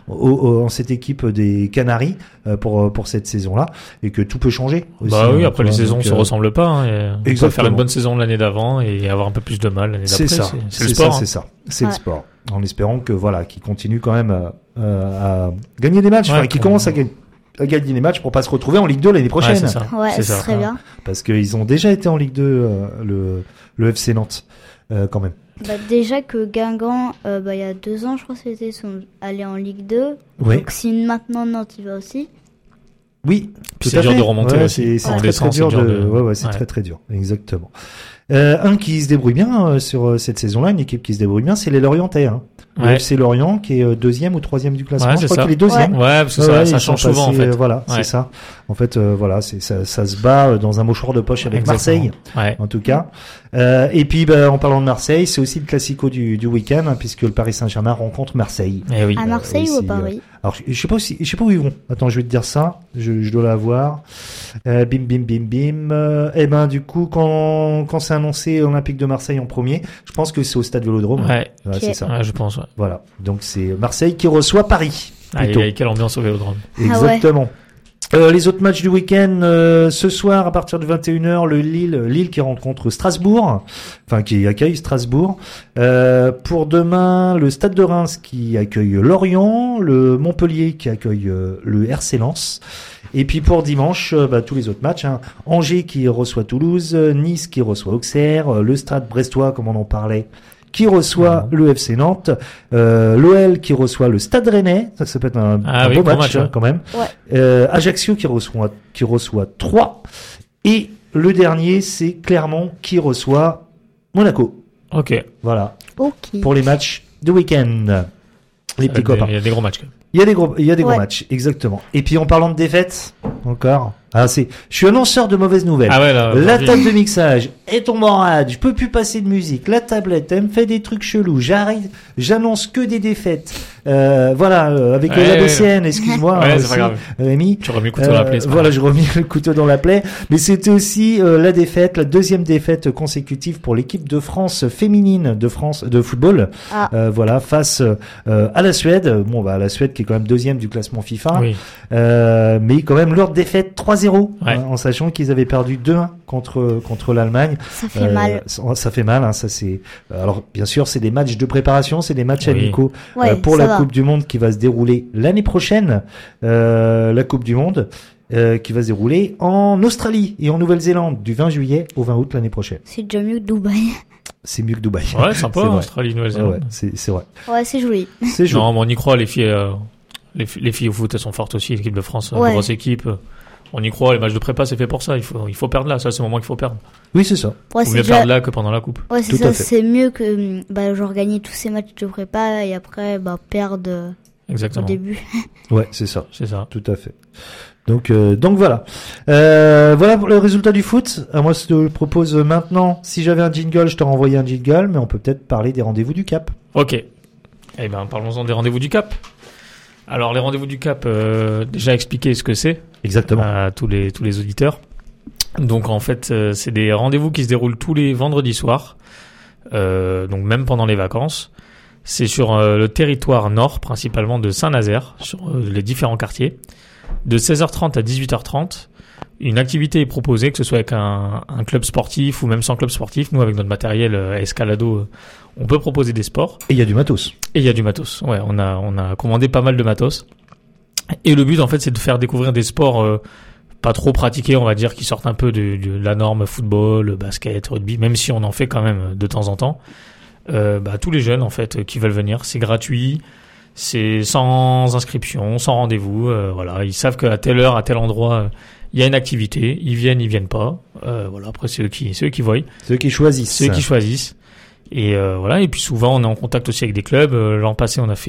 en cette équipe des Canaries pour cette saison-là, et que tout peut changer. Aussi, Bah oui, hein, après tu les vois, saisons donc, se ressemblent pas. Hein, et on peut faire exactement. une bonne saison l'année d'avant et avoir un peu plus de mal l'année d'après. C'est ça, C'est le sport. c'est hein. ça, c'est le Ouais. sport. En espérant que voilà, qu'ils continuent quand même à gagner des matchs, Ouais, enfin, qu'ils commencent à gagner des matchs pour pas se retrouver en Ligue 2 l'année prochaine, Ouais, c'est ça. Ouais, C'est ce ça. serait bien. parce qu'ils ont déjà été en Ligue 2 le FC Nantes quand même. Bah, déjà que Guingamp, il y a 2 ans, je crois que c'était, sont allés en Ligue 2. Oui. Donc si maintenant Nantes y va aussi. Oui, Puis tout c'est à dur fait. de remonter Ouais, aussi. C'est En très, descente, très dur c'est dur de. de- Ouais, c'est ouais. très très dur, exactement. Un qui se débrouille bien sur cette saison-là, une équipe qui se débrouille bien, c'est les Lorientais. Hein. Le Ouais. FC Lorient qui est 2e ou 3e du classement. Ouais, Je c'est crois ça. qu'il est 2e. Ouais, parce que Ouais, ça ils change sont souvent en passés, fait. voilà, Ouais. c'est ça. En fait, voilà, ça se bat dans un mouchoir de poche avec Exactement. Marseille, Ouais. en tout cas. Et puis, en parlant de Marseille, c'est aussi le classico du week-end, hein, puisque le Paris Saint-Germain rencontre Marseille. Eh oui. À Marseille ou aussi, à Paris Alors, je sais pas où ils vont. Attends, je vais te dire ça. Je dois l'avoir. Bim, bim, bim, bim. Et ben, du coup, quand c'est annoncé Olympique de Marseille en premier, je pense que c'est au Stade Vélodrome. Ouais. Ouais, Ok. c'est ça. Ouais, je pense. Ouais. Voilà. Donc, c'est Marseille qui reçoit Paris. Aïe, Plutôt. aïe, quelle ambiance au Vélodrome. Exactement. Les autres matchs du week-end, ce soir à partir de 21h, le Lille qui rencontre Strasbourg, enfin qui accueille Strasbourg. Pour demain, le Stade de Reims qui accueille Lorient, le Montpellier qui accueille le RC Lens. Et puis pour dimanche, tous les autres matchs, hein. Angers qui reçoit Toulouse, Nice qui reçoit Auxerre, le Stade Brestois, comme on en parlait, qui reçoit le FC Nantes, l'OL qui reçoit le Stade Rennais, ça peut être un Ah oui, beau gros match, match, ouais. quand même. Ouais. Ajaccio qui reçoit Troyes, et le dernier c'est Clermont qui reçoit Monaco. Ok. Voilà Ok. pour les matchs de week-end. Les petits copains. Il y a des gros matchs quand même. Il y a des gros Ouais. matchs, exactement. Et puis en parlant de défaites, encore. Je suis annonceur de mauvaises nouvelles. Ah ouais, là. La aujourd'hui. table de mixage est en morade, je peux plus passer de musique. La tablette, elle me fait des trucs chelous. J'annonce que des défaites. Avec Ouais, la BCN, excuse-moi. Ouais, hein, c'est pas aussi, grave. Rémi. Tu remets le couteau dans la plaie. c'est pas Voilà, grave. je remets le couteau dans la plaie. Mais c'était aussi la deuxième défaite consécutive pour l'équipe de France féminine de football. Ah. Face à la Suède. Bon, la Suède qui est quand même deuxième du classement FIFA. Oui. Mais quand même leur défaite 3-0, Ouais. en sachant qu'ils avaient perdu 2-1 contre l'Allemagne. Ça fait mal. Ça fait mal, hein, ça c'est. Alors bien sûr, c'est des matchs de préparation, c'est des matchs Oui. amicaux Ouais, pour ça la va. Coupe du Monde qui va se dérouler l'année prochaine. La Coupe du Monde qui va se dérouler en Australie et en Nouvelle-Zélande du 20 juillet au 20 aut l'année prochaine. C'est déjà mieux que Dubaï. C'est mieux que Dubaï. Ouais, sympa, C'est vrai. Australie, Ouais, Nouvelle-Zélande. ouais, c'est vrai. Ouais, c'est joli. C'est joli. Non, mais on y croit, les filles, les filles au foot, elles sont fortes aussi. L'équipe de France, Ouais. grosse équipe. On y croit, les matchs de prépa, c'est fait pour ça. Il faut perdre là. Ça, c'est le moment qu'il faut perdre. Oui, c'est ça. Ouais, Faut c'est mieux déjà... perdre là que pendant la coupe. ouais, c'est Tout à ça. fait. C'est mieux que genre gagner tous ces matchs de prépa et après perdre au Exactement. début. Ouais, c'est ça. C'est ça. Tout à fait. Donc voilà. Voilà pour le résultat du foot. Moi, je te propose maintenant, si j'avais un jingle, je te renvoyais un jingle, mais on peut peut-être parler des rendez-vous du Cap. Ok. Eh ben, parlons-en des rendez-vous du Cap. Alors, les rendez-vous du Cap, déjà expliquer ce que c'est Exactement. à tous les auditeurs. Donc, en fait, c'est des rendez-vous qui se déroulent tous les vendredis soirs. Donc, même pendant les vacances. C'est sur le territoire nord, principalement de Saint-Nazaire, sur les différents quartiers. De 16h30 à 18h30, une activité est proposée, que ce soit avec un club sportif ou même sans club sportif. Nous, avec notre matériel Escalado, on peut proposer des sports. Et il y a du matos. Et il y a du matos. Ouais, on a commandé pas mal de matos. Et le but, en fait, c'est de faire découvrir des sports pas trop pratiqués, on va dire, qui sortent un peu de la norme football, basket, rugby, même si on en fait quand même de temps en temps. Tous les jeunes, en fait, qui veulent venir, c'est gratuit. C'est sans inscription, sans rendez-vous. Voilà, ils savent qu'à telle heure, à tel endroit, il y a une activité. Ils viennent pas. Voilà, après c'est eux qui voient, Ceux qui choisissent. c'est eux qui choisissent. Et voilà. Et puis souvent, on est en contact aussi avec des clubs. L'an passé, on a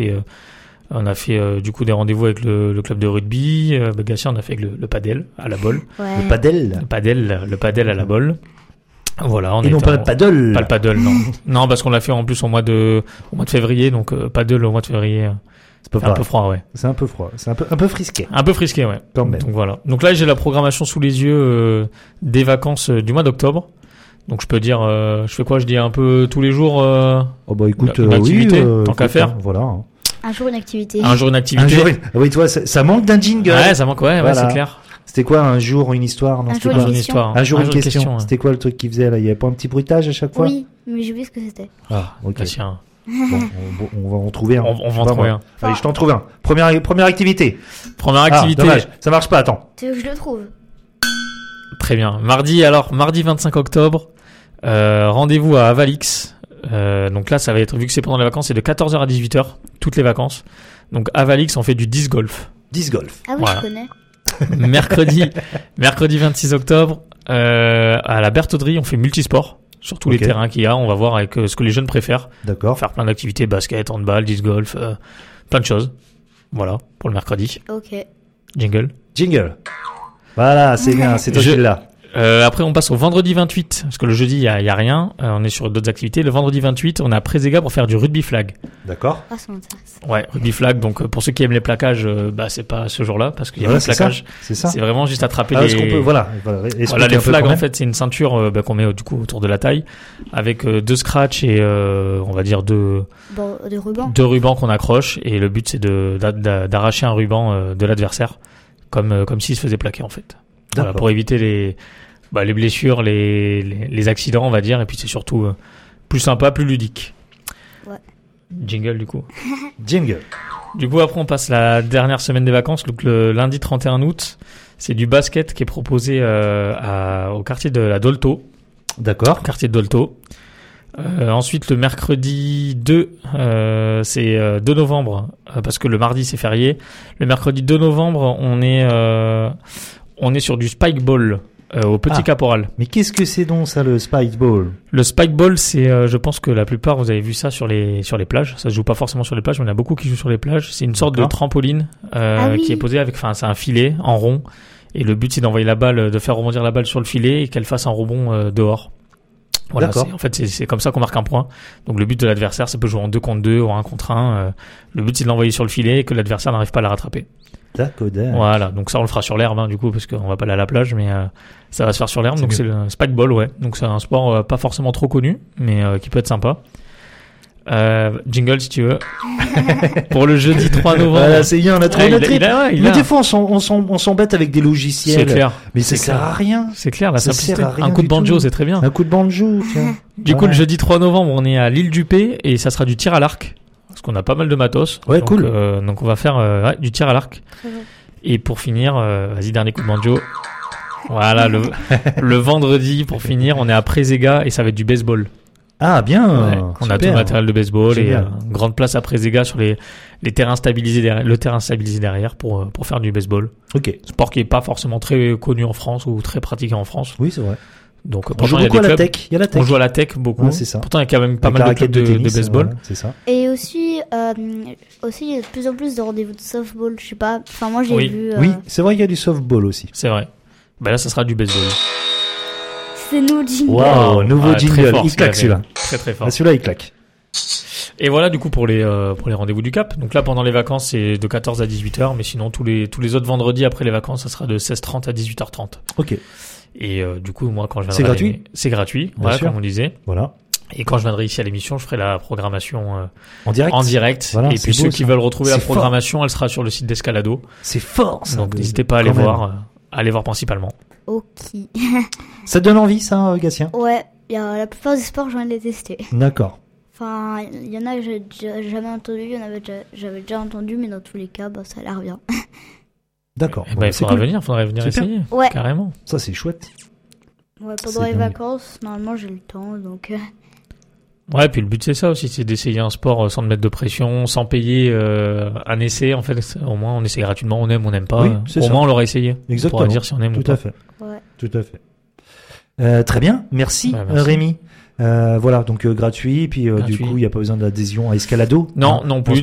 fait du coup des rendez-vous avec le club de rugby. Gatien, on a fait avec le padel à la bolle. Ouais. Le padel. Le padel à la bolle. Voilà, on Et non pas le paddle. pas le paddle, non. Non, parce qu'on l'a fait en plus au mois de février, donc paddle au mois de février. C'est pas C'est un peu pareil. froid, ouais. C'est un peu froid. C'est un peu frisqué. Un peu frisqué, ouais. Quand même. Donc voilà. Donc là, j'ai la programmation sous les yeux des vacances du mois d'octobre. Donc je peux dire, je fais quoi? Je dis un peu tous les jours, Oh bah écoute, Une activité, tant qu'à écoute, faire. hein, voilà. Un jour, une activité. un jour une Un activité. jour, oui, toi, ça manque d'un jingle. Ouais, ça manque, ouais, Voilà. c'est clair. C'était quoi un jour une histoire? Non, Un c'était jour, pas- Un jour une question. histoire. Un jour une question. ouais. C'était quoi le truc qu'il faisait là? Il y avait pas un petit bruitage à chaque fois? Oui, mais j'ai oublié ce que c'était. Ah, ok. Gatien. Bon, on va en trouver un. On Je va en sais pas, trouver moi. un. Allez, je t'en trouve un. Première activité. Première Ah, activité. dommage. Ça marche pas, attends. Tu veux que je le trouve? Très bien. Mardi 25 octobre, rendez-vous à Avalix. Donc là, ça va être, vu que c'est pendant les vacances, c'est de 14h à 18h, toutes les vacances. Donc Avalix, on fait du disc golf. Disc golf. Ah oui, Voilà. je connais. mercredi 26 octobre, à la Bertauderie, on fait multisport sur tous Ok. les terrains qu'il y a. On va voir avec ce que les jeunes préfèrent. D'accord. Faire plein d'activités, basket, handball, disc golf, plein de choses. Voilà, pour le mercredi. Ok. Jingle. Jingle. Voilà, c'est bien, c'est toi Je- qui l'as. Après, on passe au vendredi 28, parce que le jeudi, il y a rien. On est sur d'autres activités. Le vendredi 28, on est à Prézéga pour faire du rugby flag. D'accord. Ah, ça m'intéresse. Ouais, rugby flag. Donc, pour ceux qui aiment les plaquages, c'est pas ce jour-là, parce qu'il y a Voilà, pas de plaquage. c'est ça. C'est vraiment juste attraper Ah, les... est-ce qu'on peut, voilà, expliquer Voilà, les un peu flags, quand en même. fait, c'est une ceinture qu'on met du coup autour de la taille, avec deux scratchs et on va dire deux Bon, de ruban. rubans qu'on accroche. Et le but, c'est d'arracher un ruban de l'adversaire, comme s'il se faisait plaquer en fait. Voilà, D'accord. pour éviter les blessures, les accidents, on va dire. Et puis c'est surtout plus sympa, plus ludique. Ouais. Jingle du coup. Jingle. Du coup, après, on passe la dernière semaine des vacances, donc le lundi 31 août. C'est du basket qui est proposé au quartier de la Dolto. D'accord. Quartier de Dolto. Ensuite, le mercredi 2, c'est 2 novembre, parce que le mardi c'est férié. Le mercredi 2 novembre, on est sur du Spike Ball au Petit Caporal. Mais qu'est-ce que c'est donc ça, le Spike Ball? Le Spike Ball, c'est, je pense que la plupart vous avez vu ça sur les plages. Ça se joue pas forcément sur les plages, mais il y en a beaucoup qui jouent sur les plages. C'est une sorte de D'accord. trampoline Oui. qui est posée avec, c'est un filet en rond. Et le but c'est d'envoyer la balle, de faire rebondir la balle sur le filet et qu'elle fasse un rebond dehors. Voilà, D'accord. en fait, c'est comme ça qu'on marque un point. Donc le but de l'adversaire, ça peut jouer en 2 contre 2 ou 1 contre 1. Le but c'est de l'envoyer sur le filet et que l'adversaire n'arrive pas à la rattraper. D'accord. Voilà, donc ça on le fera sur l'herbe du coup parce qu'on va pas aller à la plage, mais ça va se faire sur l'herbe. C'est Donc mieux. c'est le Spike Ball, ouais. Donc c'est un sport pas forcément trop connu, mais qui peut être sympa. Jingle si tu veux. Pour le jeudi 3 novembre. Voilà, c'est bien, on a trouvé notre trip. il Mais a. des fois, on s'embête avec des logiciels. C'est clair. Mais ça C'est sert clair. à rien. C'est clair, la Ça simplicité. sert à rien Un coup de du banjo, tout. c'est très bien. Un coup de banjo, tiens. Du coup, Ouais. le jeudi 3 novembre, on est à l'île du P et ça sera du tir à l'arc. Parce qu'on a pas mal de matos. Ouais, donc, cool. Donc on va faire du tir à l'arc. Très bien. Et pour finir, vas-y, dernier coup de banjo. Voilà, le vendredi, pour finir, on est à Prézéga et ça va être du baseball. Ah, bien. Ouais, on a tout le matériel de baseball Génial. et grande place à Prézéga sur les terrains stabilisés derrière, le terrain stabilisé derrière pour faire du baseball. Ok. Sport qui est pas forcément très connu en France ou très pratiqué en France. Oui, c'est vrai. Donc, On pourtant, joue il y a beaucoup à des la clubs. tech. Il y a la tech. On joue à la tech beaucoup. Ouais, c'est ça. Pourtant, il y a quand même pas Avec mal la de clubs raquette de tennis, baseball. voilà, c'est ça. Et aussi, il y a de plus en plus de rendez-vous de softball. Je sais pas. Enfin, moi, j'ai Oui. vu. Oui, c'est vrai, il y a du softball aussi. C'est vrai. Bah là, ça sera du baseball. C'est nous, Jingle. Waouh, nouveau Ouais, très jingle. fort, Il ce claque qu'il avait. celui-là. Très très fort. Ah, celui-là, il claque. Et voilà, du coup, pour les rendez-vous du Cap. Donc là, pendant les vacances, c'est de 14 à 18h. Mais sinon, tous les autres vendredis après les vacances, ça sera de 16h30 à 18h30. Ok, Et du coup, moi, quand je C'est viendrai... gratuit C'est gratuit, Bien voilà, sûr. comme on disait. voilà. Et quand je viendrai ici à l'émission, je ferai la programmation En direct. en direct. Voilà, et c'est puis beau, ceux qui ça. veulent retrouver la C'est fort. programmation, elle sera sur le site d'Escalado. C'est fort, ça. Donc n'hésitez pas à aller Quand même. voir. Aller voir principalement. Ok. Ça te donne envie, ça, Gatien? Ouais, la plupart des sports, j'en ai testé. D'accord. Enfin, il y en a que j'ai jamais entendu, il y en avait j'avais déjà entendu, mais dans tous les cas, bah, ça a l'air bien. D'accord. Eh Bon, ben, il c'est faudra cool. faudrait venir Super. essayer. Ouais. Carrément. Ça, c'est chouette. Ouais, C'est pendant les dingue. vacances, normalement, j'ai le temps, donc. Ouais, puis le but c'est ça aussi, c'est d'essayer un sport sans te mettre de pression, sans payer un essai. En fait, au moins on essaie gratuitement, on aime, on n'aime pas. Oui, c'est Au ça. moins on l'aura essayé. Exactement. On pourra dire si on aime ou Tout pas. à fait. Ouais. Tout à fait. Très bien. Merci, Ouais, merci. Rémi. Voilà, donc gratuit, puis du Gratuit. coup, il n'y a pas besoin d'adhésion à Escalado. Non, non plus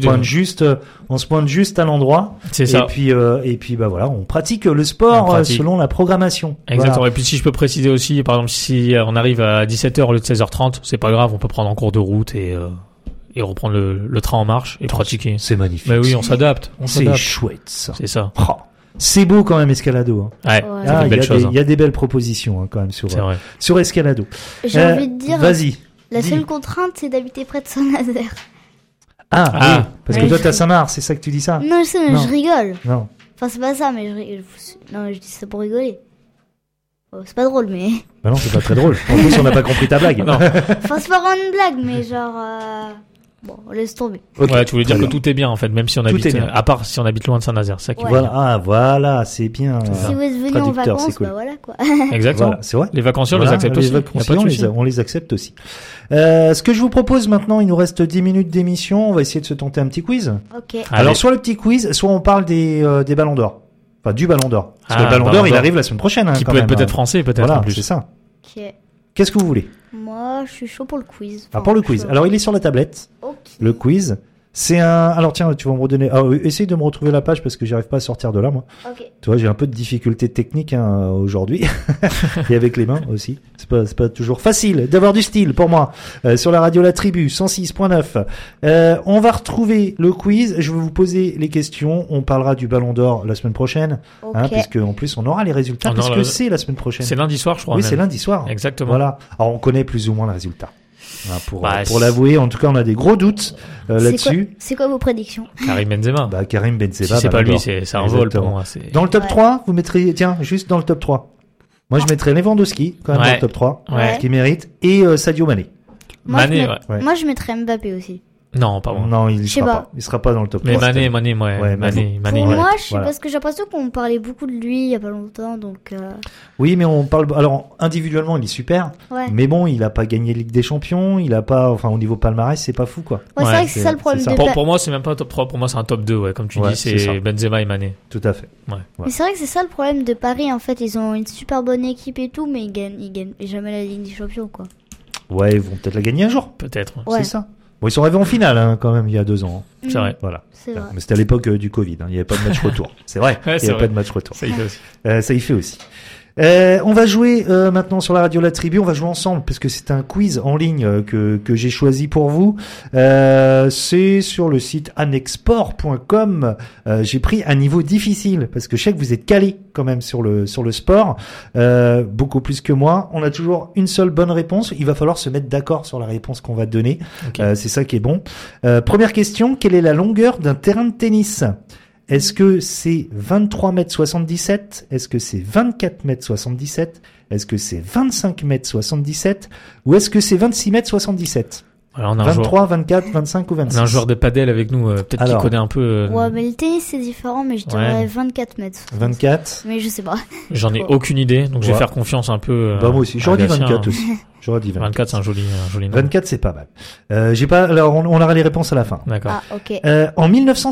On se pointe juste à l'endroit. C'est ça. Et puis, bah voilà, on pratique le sport On pratique. selon la programmation. Exactement. Voilà. Et puis si je peux préciser aussi, par exemple, si on arrive à 17h au lieu de 16h30, c'est pas grave, on peut prendre en cours de route et reprendre le train en marche et pratiquer. C'est magnifique. Mais oui, on s'adapte. On C'est s'adapte. chouette, ça. C'est ça. Oh, c'est beau quand même, Escalado. Hein. Ouais, Ouais. ça fait Ah, une il belle chose. il y a des belles propositions hein, quand même C'est vrai. sur Escalado. J'ai envie de dire, Vas-y. la dis. seule contrainte, c'est d'habiter près de Saint-Nazaire. Ah, Ah, oui, parce que oui. toi, t'as Saint-Marc, c'est ça que tu dis ça? Non, je sais, mais Non. je rigole. Non. Enfin, c'est pas ça, mais non, je dis ça pour rigoler. Oh, c'est pas drôle, mais. Bah non, c'est pas très drôle. En plus, on n'a pas compris ta blague. Non. Enfin, c'est pas vraiment une blague, mais genre. Bon, laisse tomber. Ok, Ouais, tu voulais dire très que bien. tout est bien en fait, même si on Tout habite, est bien. à part si on habite loin de Saint-Nazaire, c'est ça qui Ouais. Voilà, ah, voilà, c'est bien. Si vous êtes venu en Traducteur, vacances, c'est cool. bah voilà quoi. Exactement. Voilà, c'est vrai. Les vacanciers, on Voilà, les accepte les aussi. Y a vacanciers, pas de souci. on les accepte aussi. Ce que je vous propose maintenant, il nous reste 10 minutes d'émission. On va essayer de se tenter un petit quiz. Ok. Allez. Alors, soit le petit quiz, soit on parle des ballons d'or. Enfin, du ballon d'or. Parce que Ah, le ballon ballon d'or, il d'or. arrive la semaine prochaine. Hein, Qui quand peut être même, peut-être hein. français, peut-être Voilà, en plus. c'est ça. Ok. Qu'est-ce que vous voulez? Moi, je suis chaud pour le quiz. Ah, pour le quiz. Alors, il est sur la tablette. Ok. Le quiz. C'est un. Alors tiens, tu vas me redonner. Ah, oui, essaye de me retrouver la page parce que j'arrive pas à sortir de là, moi. Ok. Tu vois, j'ai un peu de difficulté technique hein, aujourd'hui et avec les mains aussi. C'est pas toujours facile d'avoir du style pour moi. Sur la radio La Tribu 106.9. On va retrouver le quiz. Je vais vous poser les questions. On parlera du Ballon d'Or la semaine prochaine, Ok. hein, puisque en plus on aura les résultats On parce aura que le- c'est la semaine prochaine. C'est lundi soir, je crois. Oui, même. c'est lundi soir. Exactement. Voilà. Alors on connaît plus ou moins le résultat. Hein, pour Bah, l'avouer, en tout cas, on a des gros doutes là-dessus. C'est quoi vos prédictions? Karim Benzema. Bah, Karim Benzema. Si c'est pas Ballon lui, d'Or. c'est un vol pour Exactement. moi. C'est... Dans le top Ouais. 3, vous mettrez, tiens, juste dans le top 3. Moi, je mettrais Lewandowski, quand même, Ouais. dans le top 3. Ouais. Qui mérite. Et Sadio Mané. Moi, Mané, je ouais. Ouais. Moi, je mettrais Mbappé aussi. Non, pas moi. Non, il Je sais sera pas. pas. Il sera pas dans le top Mais 3. Mané, Ouais, Mané. Pour Ouais, moi, je sais voilà. parce que j'ai l'impression qu'on parlait beaucoup de lui il y a pas longtemps, donc Oui, mais on parle. Alors, individuellement, il est super. ouais. Mais bon, il a pas gagné Ligue des Champions. Il a pas. Enfin, au niveau palmarès, c'est pas fou, quoi. Ouais, c'est Ouais, vrai que c'est ça le problème c'est de ça. Pour moi, c'est même pas un top 3. Pour moi, c'est un top 2, ouais. Comme tu Ouais, dis, c'est ça. c'est Benzema et Mané. Tout à fait. Mais c'est vrai que c'est ça le problème de Paris, en fait, ils ont une super bonne équipe et tout, mais ils gagnent jamais la Ligue des Champions, quoi. Ouais, ils vont peut-être la gagner un jour. Peut-être. Ouais. C'est ça. Bon, ils sont arrivés en finale, hein, quand même, il y a 2 ans. hein. C'est vrai. Voilà. C'est vrai. Mais c'était à l'époque du Covid. hein. Il n'y avait pas de match retour. C'est vrai. Ouais, il c'est n'y avait vrai. pas de match retour. Ça y fait aussi. Ça y fait aussi. On va jouer maintenant sur la radio La Tribu. On va jouer ensemble parce que c'est un quiz en ligne que j'ai choisi pour vous. C'est sur le site annexport.com. J'ai pris un niveau difficile parce que je sais que vous êtes calés quand même sur le sport, beaucoup plus que moi. On a toujours une seule bonne réponse. Il va falloir se mettre d'accord sur la réponse qu'on va donner. Ok. C'est ça qui est bon. Première question, quelle est la longueur d'un terrain de tennis? Est-ce que c'est 23 mètres 77? Est-ce que c'est 24 mètres 77? Est-ce que c'est 25 mètres 77? Ou est-ce que c'est 26 mètres 77? Alors, on a un joueur, 23, 24, 25 ou on 26? a un joueur de padel avec nous, peut-être qu'il Alors. connaît un peu. Ouais, mais le tennis c'est différent, mais je dirais Ouais. 24 mètres. 24? Mais je sais pas. J'en ai aucune idée, donc je vais Ouais. faire confiance un peu. Bah moi aussi, à j'aurais dit Gatien. 24 aussi. J'aurais dit 24. 24, c'est un joli nom. 24, c'est pas mal. J'ai pas. Alors, on aura les réponses à la fin. D'accord. Ah, ok. En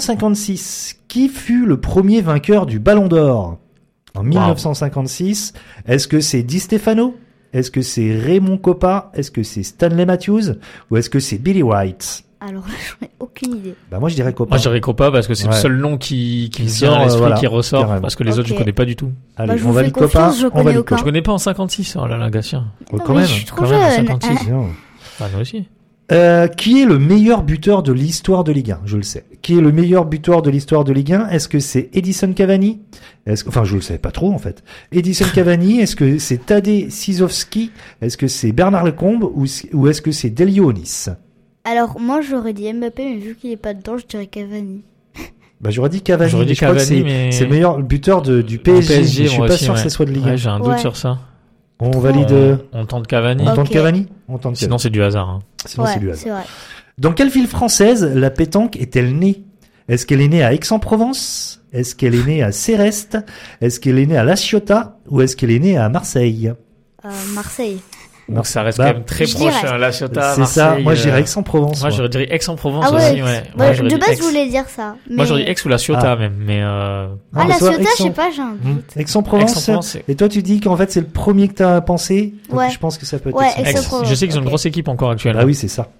1956, qui fut le premier vainqueur du Ballon d'Or? En 1956, est-ce que c'est Di Stefano? Est-ce que c'est Raymond Coppa? Est-ce que c'est Stanley Matthews? Ou est-ce que c'est Billy White? Alors là, j'en ai aucune idée. Bah moi je dirais Coppa. Moi, je dirais Copa parce que c'est Ouais. le seul nom qui me sort, vient à l'esprit, voilà, qui ressort, carrément. parce que les autres, je Ok. connais pas du tout. Allez, Bah, je on vous fais valide Coppa. confiance, je On connais valide aucun. Je connais pas en 56. Oh là là, Gatien. Oh, Non, quand mais même. je suis trop Quand même, en jeune. 56. Non. Ah, nous aussi. Qui est le meilleur buteur de l'histoire de Ligue 1? Je le sais. Qui est le meilleur buteur de l'histoire de Ligue 1? Est-ce que c'est Edison Cavani? Enfin, je le savais pas trop, en fait. Edison Cavani, est-ce que c'est Tadej Szyzowski? Est-ce que c'est Bernard Lecombe? Ou est-ce que c'est Delio Onis? Alors, moi, j'aurais dit Mbappé, mais vu qu'il est pas dedans, je dirais Cavani. Bah, j'aurais dit Cavani. J'aurais dit mais je crois que Cavani, mais- c'est le meilleur buteur du PSG. mais je suis moi pas aussi, sûr que ouais. ce soit de Ligue 1. Ouais, j'ai un doute Ouais. sur ça. On valide. On tente Cavani. On tente Ok. Cavani? On tente Sinon, Cavani. c'est du hasard. hein. Sinon, c'est du Ouais, hasard. c'est vrai. Dans quelle ville française la pétanque est-elle née? Est-ce qu'elle est née à Aix-en-Provence? Est-ce qu'elle est née à Céreste? Est-ce qu'elle est née à La Ciotat? Ou est-ce qu'elle est née à Marseille? Marseille. Donc, ça reste Bah, quand même très je proche. dirais. La Ciotat, C'est ça. Marseille, Moi, je dirais Aix-en-Provence. Moi, moi. j'aurais dit Aix-en-Provence Ah ouais. aussi, ouais. Ouais, Moi, j'aurais de dit base, Aix. je voulais dire ça. Mais... Moi, j'aurais dit Aix ou La Ciotat, Ah. même, mais Ah, mais la soit Ciotat, je sais Aix-en- pas, j'ai un doute. Aix-en-Provence. Aix-en-Provence, c'est- Et toi, tu dis qu'en fait, c'est le premier que t'as pensé. Donc, Ouais. je pense que ça peut être Ouais, Aix-en-Provence. Aix-en-Provence. Je sais qu'ils ont une Ok. grosse équipe encore actuellement. Ah oui, c'est ça.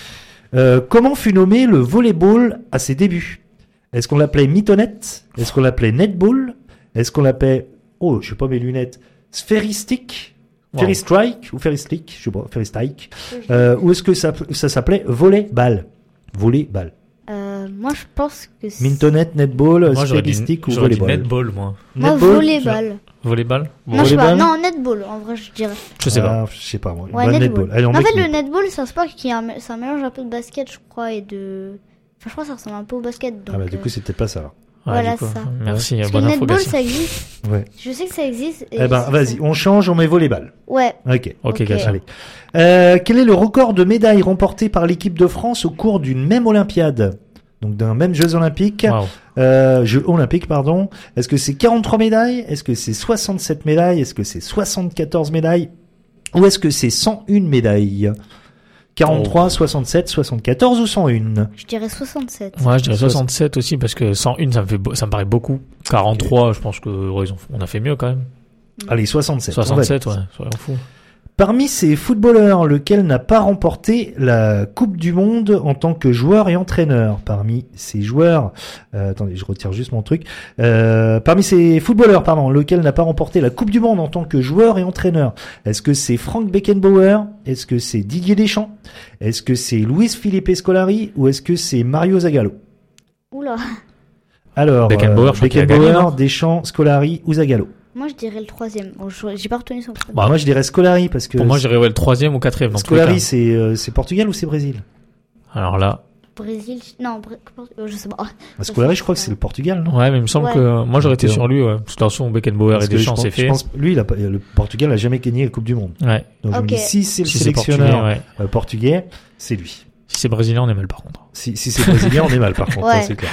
Comment fut nommé le volleyball à ses débuts? Est-ce qu'on l'appelait mitonnette? Est-ce qu'on l'appelait netball? Est-ce qu'on l'appelait, oh, je sais pas mes lunettes, sphéristique? Wow. Ferry-strike ou ferry-stick? Je sais pas, ferry-strike. Ou est-ce que ça s'appelait volley-ball? Volley-ball. Moi, je pense que c'est... Mitonnette, netball, Moi, j'aurais dit, sphéristique ou j'aurais dit volleyball? netball, moi. Moi, Netball? volleyball. Volleyball? Bon, Non, je sais pas. Volleyball Non, netball, en vrai, je dirais. je sais pas. Ah, je sais pas moi. Ouais, Bah, netball. Allez, on Mais en met fait, le netball. netball, c'est un sport qui est c'est un mélange un peu de basket, je crois, et de... Enfin, je crois que ça ressemble un peu au basket, donc... Ah bah du coup, c'est peut-être pas ça. alors. Ouais, voilà, du coup, ça. Merci, Parce que bonne le info, netball, Gatien. ça existe. Ouais. Je sais que ça existe. Eh ben, vas-y, on change, on met volleyball. Ouais. Ok. Ok, Ok. Gatien. Allez. Quel est le record de médailles remporté par l'équipe de France au cours d'une même Olympiade? Donc d'un même Jeux Olympiques. Waouh. Jeux Olympiques, pardon. Est-ce que c'est 43 médailles? Est-ce que c'est 67 médailles? Est-ce que c'est 74 médailles? Ou est-ce que c'est 101 médailles? 43, 67, 74 ou 101? Je dirais 67. Ouais, je dirais 67 aussi parce que 101, ça me paraît beaucoup. 43, je pense que ouais, on a fait mieux quand même. Allez, 67. on va 67, dire. ouais, soyons fous. Parmi ces footballeurs, lequel n'a pas remporté la Coupe du Monde en tant que joueur et entraîneur? Parmi ces joueurs, attendez, je retire juste mon truc. Parmi ces footballeurs, pardon, lequel n'a pas remporté la Coupe du Monde en tant que joueur et entraîneur? Est-ce que c'est Frank Beckenbauer? Est-ce que c'est Didier Deschamps? Est-ce que c'est Luis Felipe Scolari? Ou est-ce que c'est Mario Zagallo? Oula. Alors, Beckenbauer, je crois qu'il a gagné, Beckenbauer, non Deschamps, Scolari ou Zagallo? Moi, je dirais le troisième. Bon, j'ai pas retenu son prénom. Bah, Moi, je dirais Scolari parce que Pour moi, je dirais ouais, le 3e ou 4e. Dans tous les Scolari, cas. c'est Portugal ou c'est Brésil? Alors là, Brésil. Non, je sais pas. Scolari, je crois que c'est le Portugal, non? ouais, mais il me semble Ouais. que moi j'aurais été Donc, sur lui, ouais. De toute façon, Beckenbauer Parce et que Deschamps, c'est je fait. pense, lui, le Portugal a jamais gagné la Coupe du Monde. Ouais. Donc je me Ok. dis, si c'est le Si c'est sélectionneur portugais, ouais. portugais, c'est lui. Si c'est brésilien, on est mal par contre. Si c'est brésilien, on est mal par contre, Ouais. ça, c'est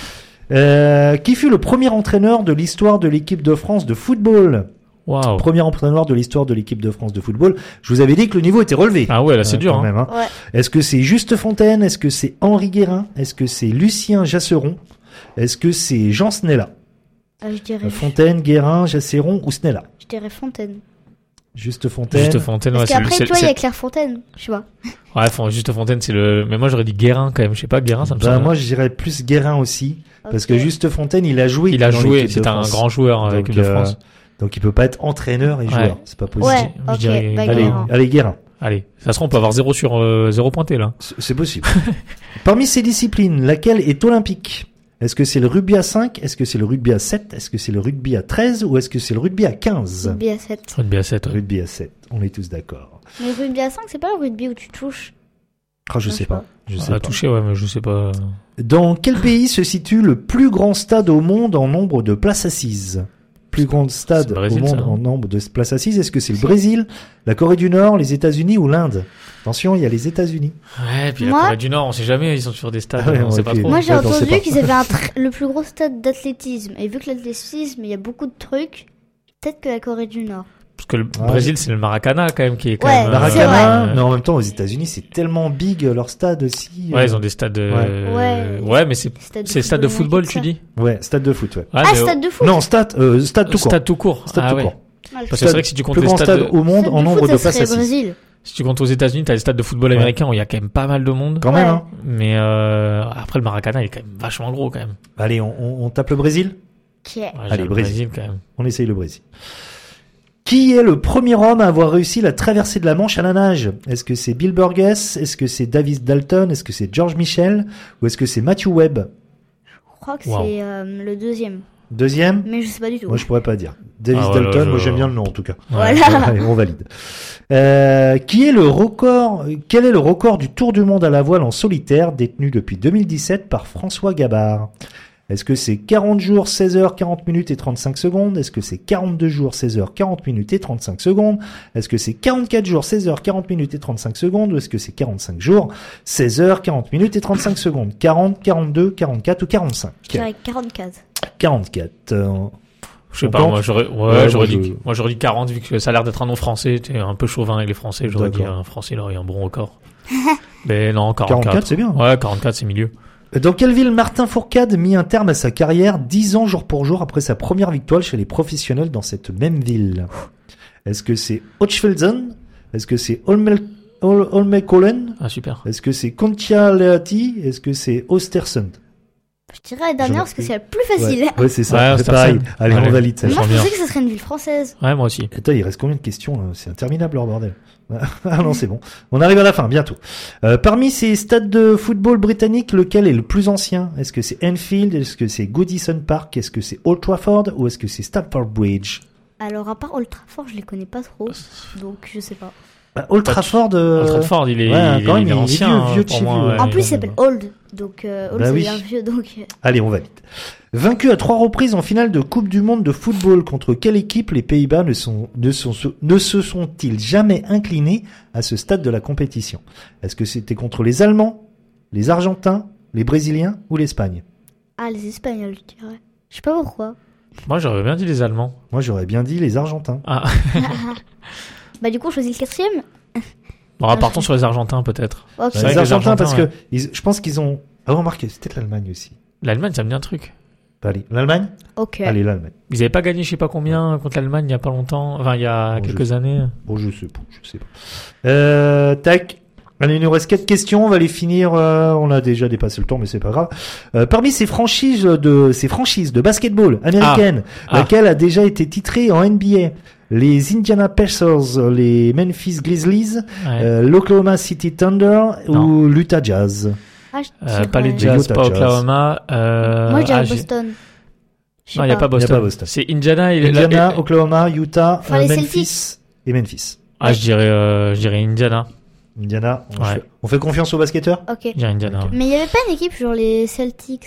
clair. Qui fut le premier entraîneur de l'histoire de l'équipe de France de football? Waouh. Premier entraîneur de l'histoire de l'équipe de France de football. Je vous avais dit que le niveau était relevé. Ah ouais, là c'est dur. Quand Hein. même, hein. Ouais. Est-ce que c'est Juste Fontaine? Est-ce que c'est Henri Guérin? Est-ce que c'est Lucien Jasseron? Est-ce que c'est Jean Snella? Je dirais. Fontaine, Guérin, Jasseron ou Snella? Je dirais Fontaine. Juste Fontaine. Juste Fontaine, ouais, Parce c'est qu'après, toi, il y a Claire Fontaine. Je sais pas. Ouais, Juste Fontaine, c'est le. Mais moi j'aurais dit Guérin quand même. Je sais pas, Guérin, ça me Bah, semble. moi, je dirais plus Guérin aussi. Parce Ok. que Juste Fontaine, il a joué. Il a dans joué, l'équipe de c'est un France. grand joueur avec Donc, l'équipe de France. Donc, il peut pas être entraîneur et Ouais. joueur. C'est pas possible. Ouais, je ok. dirais- Bah, Allez. Guérin. Allez, Guérin. Allez, ça se trouve, on peut avoir 0 sur 0 pointé là. C'est possible. Parmi ces disciplines, laquelle est olympique? Est-ce que c'est le rugby à 5? Est-ce que c'est le rugby à 7? Est-ce que c'est le rugby à 13? Ou est-ce que c'est le rugby à 15? Rugby à 7. Rugby à 7. Rugby à 7. On est tous d'accord. Mais le rugby à 5, c'est pas le rugby où tu touches. Ah, je Non, sais je sais pas. Je sais À pas. toucher, ouais, mais je sais pas. Dans quel pays se situe le plus grand stade au monde en nombre de places assises? Plus grand stade C'est le Brésil, au monde ça, hein. en nombre de places assises. Est-ce que c'est le Brésil, la Corée du Nord, les États-Unis ou l'Inde? Attention, il y a les États-Unis. Ouais, puis Moi- la Corée du Nord, on sait jamais, ils sont sur des stades, Ah ouais, on sait pas ok. trop. Moi, j'ai Ouais, non, c'est entendu pas. qu'ils avaient le plus gros stade d'athlétisme. Et vu que l'athlétisme, il y a beaucoup de trucs, peut-être que la Corée du Nord. Parce que le Ah, Brésil, c'est le Maracana quand même qui est quand Ouais, même. Maracana, euh, mais en même temps, aux États-Unis, c'est tellement big leur stade aussi. Ouais, ils ont des stades. Ouais. Mais c'est le stade de football, tu dis. Ouais, stade de foot, ouais. Ouais, Ah, mais- stade de foot. Non, stade tout court. Stade tout court. Stade Ah tout ouais. court. Ah, le Parce que c'est vrai que si tu comptes Plus les grand stades, stade au monde stade en de nombre foot, de ça places serait assises. Brésil. si tu comptes aux États-Unis, t'as les stades de football Ouais. américains où il y a quand même pas mal de monde. Quand même, Ouais. hein. Mais après le Maracana, il est quand même vachement gros quand même. Allez, on tape le Brésil? Ok. Ouais, Allez, j'aime le Brésil. quand même. On essaye le Brésil. Qui est le premier homme à avoir réussi la traversée de la Manche à la nage? Est-ce que c'est Bill Burgess? Est-ce que c'est Davis Dalton? Est-ce que c'est George Michel? Ou est-ce que c'est Matthew Webb? Je crois que Wow. c'est le deuxième. Deuxième? Mais je sais pas du tout. Moi, je pourrais pas dire. Davis Ah ouais, Dalton, là, moi, je- j'aime bien le nom, en tout cas. Ouais. Voilà. Allez, on valide. Quel est le record du Tour du monde à la voile en solitaire détenu depuis 2017 par François Gabard? Est-ce que c'est 40 jours, 16 heures, 40 minutes et 35 secondes? Est-ce que c'est 42 jours, 16 heures, 40 minutes et 35 secondes? Est-ce que c'est 44 jours, 16 heures, 40 minutes et 35 secondes? Ou est-ce que c'est 45 jours, 16 heures, 40 minutes et 35 secondes? 40, 42, 44 ou 45? Je dirais 44. 44. Je sais On pas, tente moi j'aurais Ouais, j'aurais moi, dit moi j'aurais dit 40 vu que ça a l'air d'être un nom français, tu es un peu chauvin avec les Français, j'aurais dit D'accord. un Français il aurait eu un bon record. Mais non, 44, c'est bien. Ouais, 44 c'est milieu. Dans quelle ville Martin Fourcade mit un terme à sa carrière 10 ans jour pour jour après sa première victoire chez les professionnels dans cette même ville? Est-ce que c'est Hochfelden? Est-ce que c'est Holmenkollen? Ah super. Est-ce que c'est Kontiolahti? Est-ce que c'est Östersund? Je dirais la dernière parce que c'est la plus facile. Ouais, c'est ça. Ouais, c'est pareil. Östersund. Allez, on Allez. valide ça. Moi, sent je bien. pensais que ça serait une ville française. Ouais, moi aussi. Attends, il reste combien de questions là? C'est interminable leur bordel. Ah non, c'est bon. On arrive à la fin, bientôt. Parmi ces stades de football britanniques, lequel est le plus ancien? Est-ce que c'est Anfield? Est-ce que c'est Goodison Park? Est-ce que c'est Old Trafford? Ou est-ce que c'est Stamford Bridge? Alors, à part Old Trafford, je les connais pas trop. Donc, je sais pas. Old Trafford. Old Trafford, il est, ouais, il quand est, même, il est il est ancien vieux de pour chez moi. vieux. ouais. En plus, il quand s'appelle même. Old. Donc, Old, Bah c'est oui. bien vieux. Donc, Allez, on valide. Vaincu à 3 reprises en finale de Coupe du Monde de football, contre quelle équipe les Pays-Bas ne se sont-ils jamais inclinés à ce stade de la compétition? Est-ce que c'était contre les Allemands, les Argentins, les Brésiliens ou l'Espagne? ah, les Espagnols, je dirais. Je sais pas pourquoi. Moi j'aurais bien dit les Allemands. Moi, j'aurais bien dit les Argentins. Ah. Bah, du coup, on choisit le 4e. Bon, partons sur les Argentins peut-être. Ok. C'est vrai Les que les Argentins, Argentins, parce que je pense qu'ils ont... Ah, remarquez, c'était peut-être l'Allemagne aussi. L'Allemagne, ça me dit un truc. Allez, l'Allemagne? Ok. Allez, l'Allemagne. Ils avaient pas gagné je sais pas combien contre l'Allemagne il y a pas longtemps, enfin il y a Bon, quelques années. Bon, je sais pas. Tac. Allez, il nous reste 4 questions. On va les finir. On a déjà dépassé le temps, mais c'est pas grave. Parmi ces franchises de basketball américaines, Ah. laquelle a déjà été titrée en NBA? Les Indiana Pacers, les Memphis Grizzlies, Ouais. l'Oklahoma City Thunder Non. ou l'Utah Jazz? Ah, je dirais... Pas les Les Jazz, Utah pas Jazz. Oklahoma. Moi, je dirais j'ai- Boston. Je sais Non, il n'y a pas Il y a Boston. pas Boston. C'est Indiana. Indiana, Oklahoma, Utah, Enfin, les Memphis et Memphis. Ah, je dirais Indiana. Indiana, Ouais. on fait confiance aux basketteurs? Ok. Je dirais Indiana. Ok. ouais. Mais il y avait pas une équipe, genre les Celtics.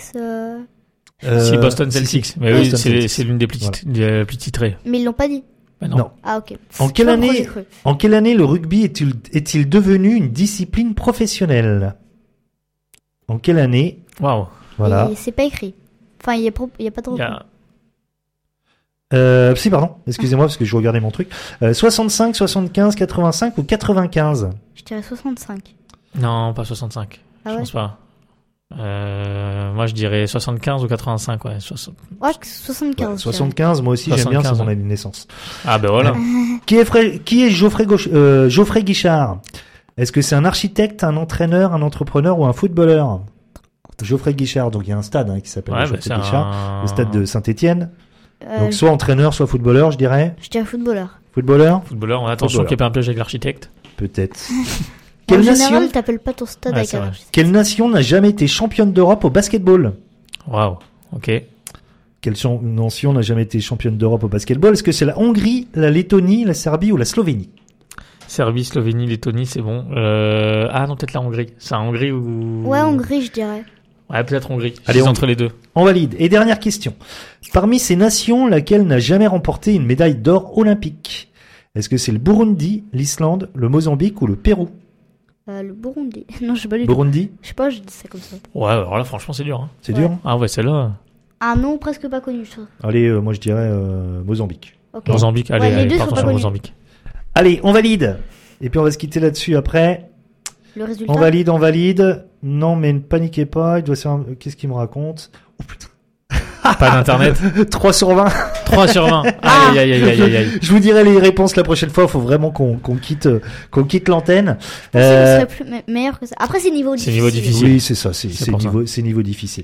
Si Boston si, Celtics, si. mais oui, Boston Celtics. c'est l'une des plus titrées. Mais ils l'ont pas dit. Bah non. Non. Ah, ok. En Je quelle sais pas pourquoi année- j'ai cru. En quelle année le rugby est-il devenu une discipline professionnelle? En quelle année? Waouh. Voilà. Et c'est pas écrit. Enfin, il y a pas trop. Il y a- Si, pardon. Excusez-moi parce que je regardais mon truc. 65, 75, 85 ou 95? Je dirais 65. Non, pas 65. Ah Je ouais. pense pas. Moi, je dirais 75 ou 85, ouais. Ouais, 75. Ouais, 75, moi aussi j'aime bien, c'est 75, mon ouais. année de naissance. Ah, ben voilà. Qui est Geoffrey Guichard? Est-ce que c'est un architecte, un entraîneur, un entrepreneur ou un footballeur? Geoffrey Guichard, donc il y a un stade qui s'appelle Ouais, bah, Geoffrey c'est Guichard, un... le stade de Saint-Étienne. Euh, Donc soit entraîneur, soit footballeur, je dirais. Je dirais footballeur. Footballeur? Footballeur, attention qu'il n'y ait pas un piège avec l'architecte. Peut-être. En Quelle général, nation, t'appelles pas ton stade Ouais, avec c'est un vrai. architecte. quelle nation n'a jamais été championne d'Europe au basketball? Waouh. Ok. Quelle nation n'a jamais été championne d'Europe au basketball? Est-ce que c'est la Hongrie, la Lettonie, la Serbie ou la Slovénie? Serbie, Slovénie, Lettonie, c'est bon. Ah non, peut-être la Hongrie. C'est la Hongrie ou... Ouais, Hongrie, je dirais. Ouais, peut-être Hongrie. Allez, Allez, on- entre les deux. On valide. Et dernière question. Parmi ces nations, laquelle n'a jamais remporté une médaille d'or olympique? Est-ce que c'est le Burundi, l'Islande, le Mozambique ou le Pérou? Le Burundi. Non, je sais pas du tout. Burundi? Je sais pas, je dis ça comme ça. Ouais, alors là, franchement, c'est dur. Hein. C'est Ouais. dur, hein? Ah ouais, celle-là. Un nom presque pas connu, je trouve. Allez, moi je dirais Mozambique. Ok. Mozambique, allez, Ouais, les allez, deux sont partons pas sur connus. Mozambique. Allez, on valide. Et puis on va se quitter là-dessus après. Le résultat. On valide. Non, mais ne paniquez pas. Il doit se faire... Qu'est-ce qu'il me raconte? Oh putain. Pas d'internet. 3 sur 20. 3 sur 20. Ah. Aïe, aïe, aïe, aïe, aïe, aïe. Je vous dirai les réponses la prochaine fois. Il faut vraiment qu'on quitte l'antenne. Ce serait plus meilleur que ça. Après, c'est niveau C'est difficile. niveau difficile. Oui, c'est ça. C'est pour ça. niveau difficile.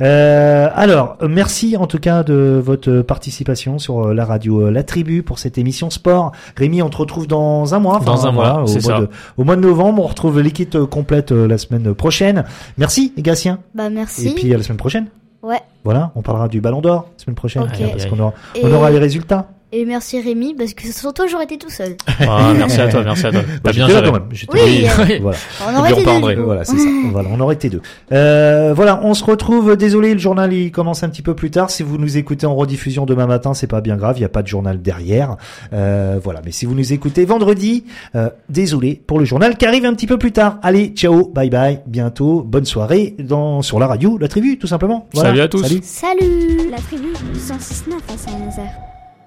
Alors, merci en tout cas de votre participation sur la radio La Tribu pour cette émission sport. Rémi, on te retrouve dans un mois. Dans un mois, c'est ça. Au mois de novembre, on retrouve l'équipe complète la semaine prochaine. Merci, Gatien. Bah, merci. Et puis à la semaine prochaine. Ouais. Voilà, on parlera du Ballon d'Or la semaine prochaine. Ok. Parce Aïe, qu'on aura, Et- on aura les résultats. Et merci Rémi, parce que sans toi, j'aurais été tout seul. Ah, merci à toi, merci à toi. T'as bien J'étais là géré. quand même. J'étais Oui, là. Oui. Voilà. On aurait été N'oublions pas deux, André. du coup. Voilà, c'est ça. Voilà, on aurait été deux. Voilà, on se retrouve. Désolé, le journal il commence un petit peu plus tard. Si vous nous écoutez en rediffusion demain matin, c'est pas bien grave. Il y a pas de journal derrière. Voilà, mais si vous nous écoutez vendredi, désolé pour le journal qui arrive un petit peu plus tard. Allez, ciao, bye bye, bientôt, bonne soirée sur la radio, La Tribu, tout simplement. Voilà. Salut à tous. Salut. Salut. La tribu 106.9 à Saint-Nazaire.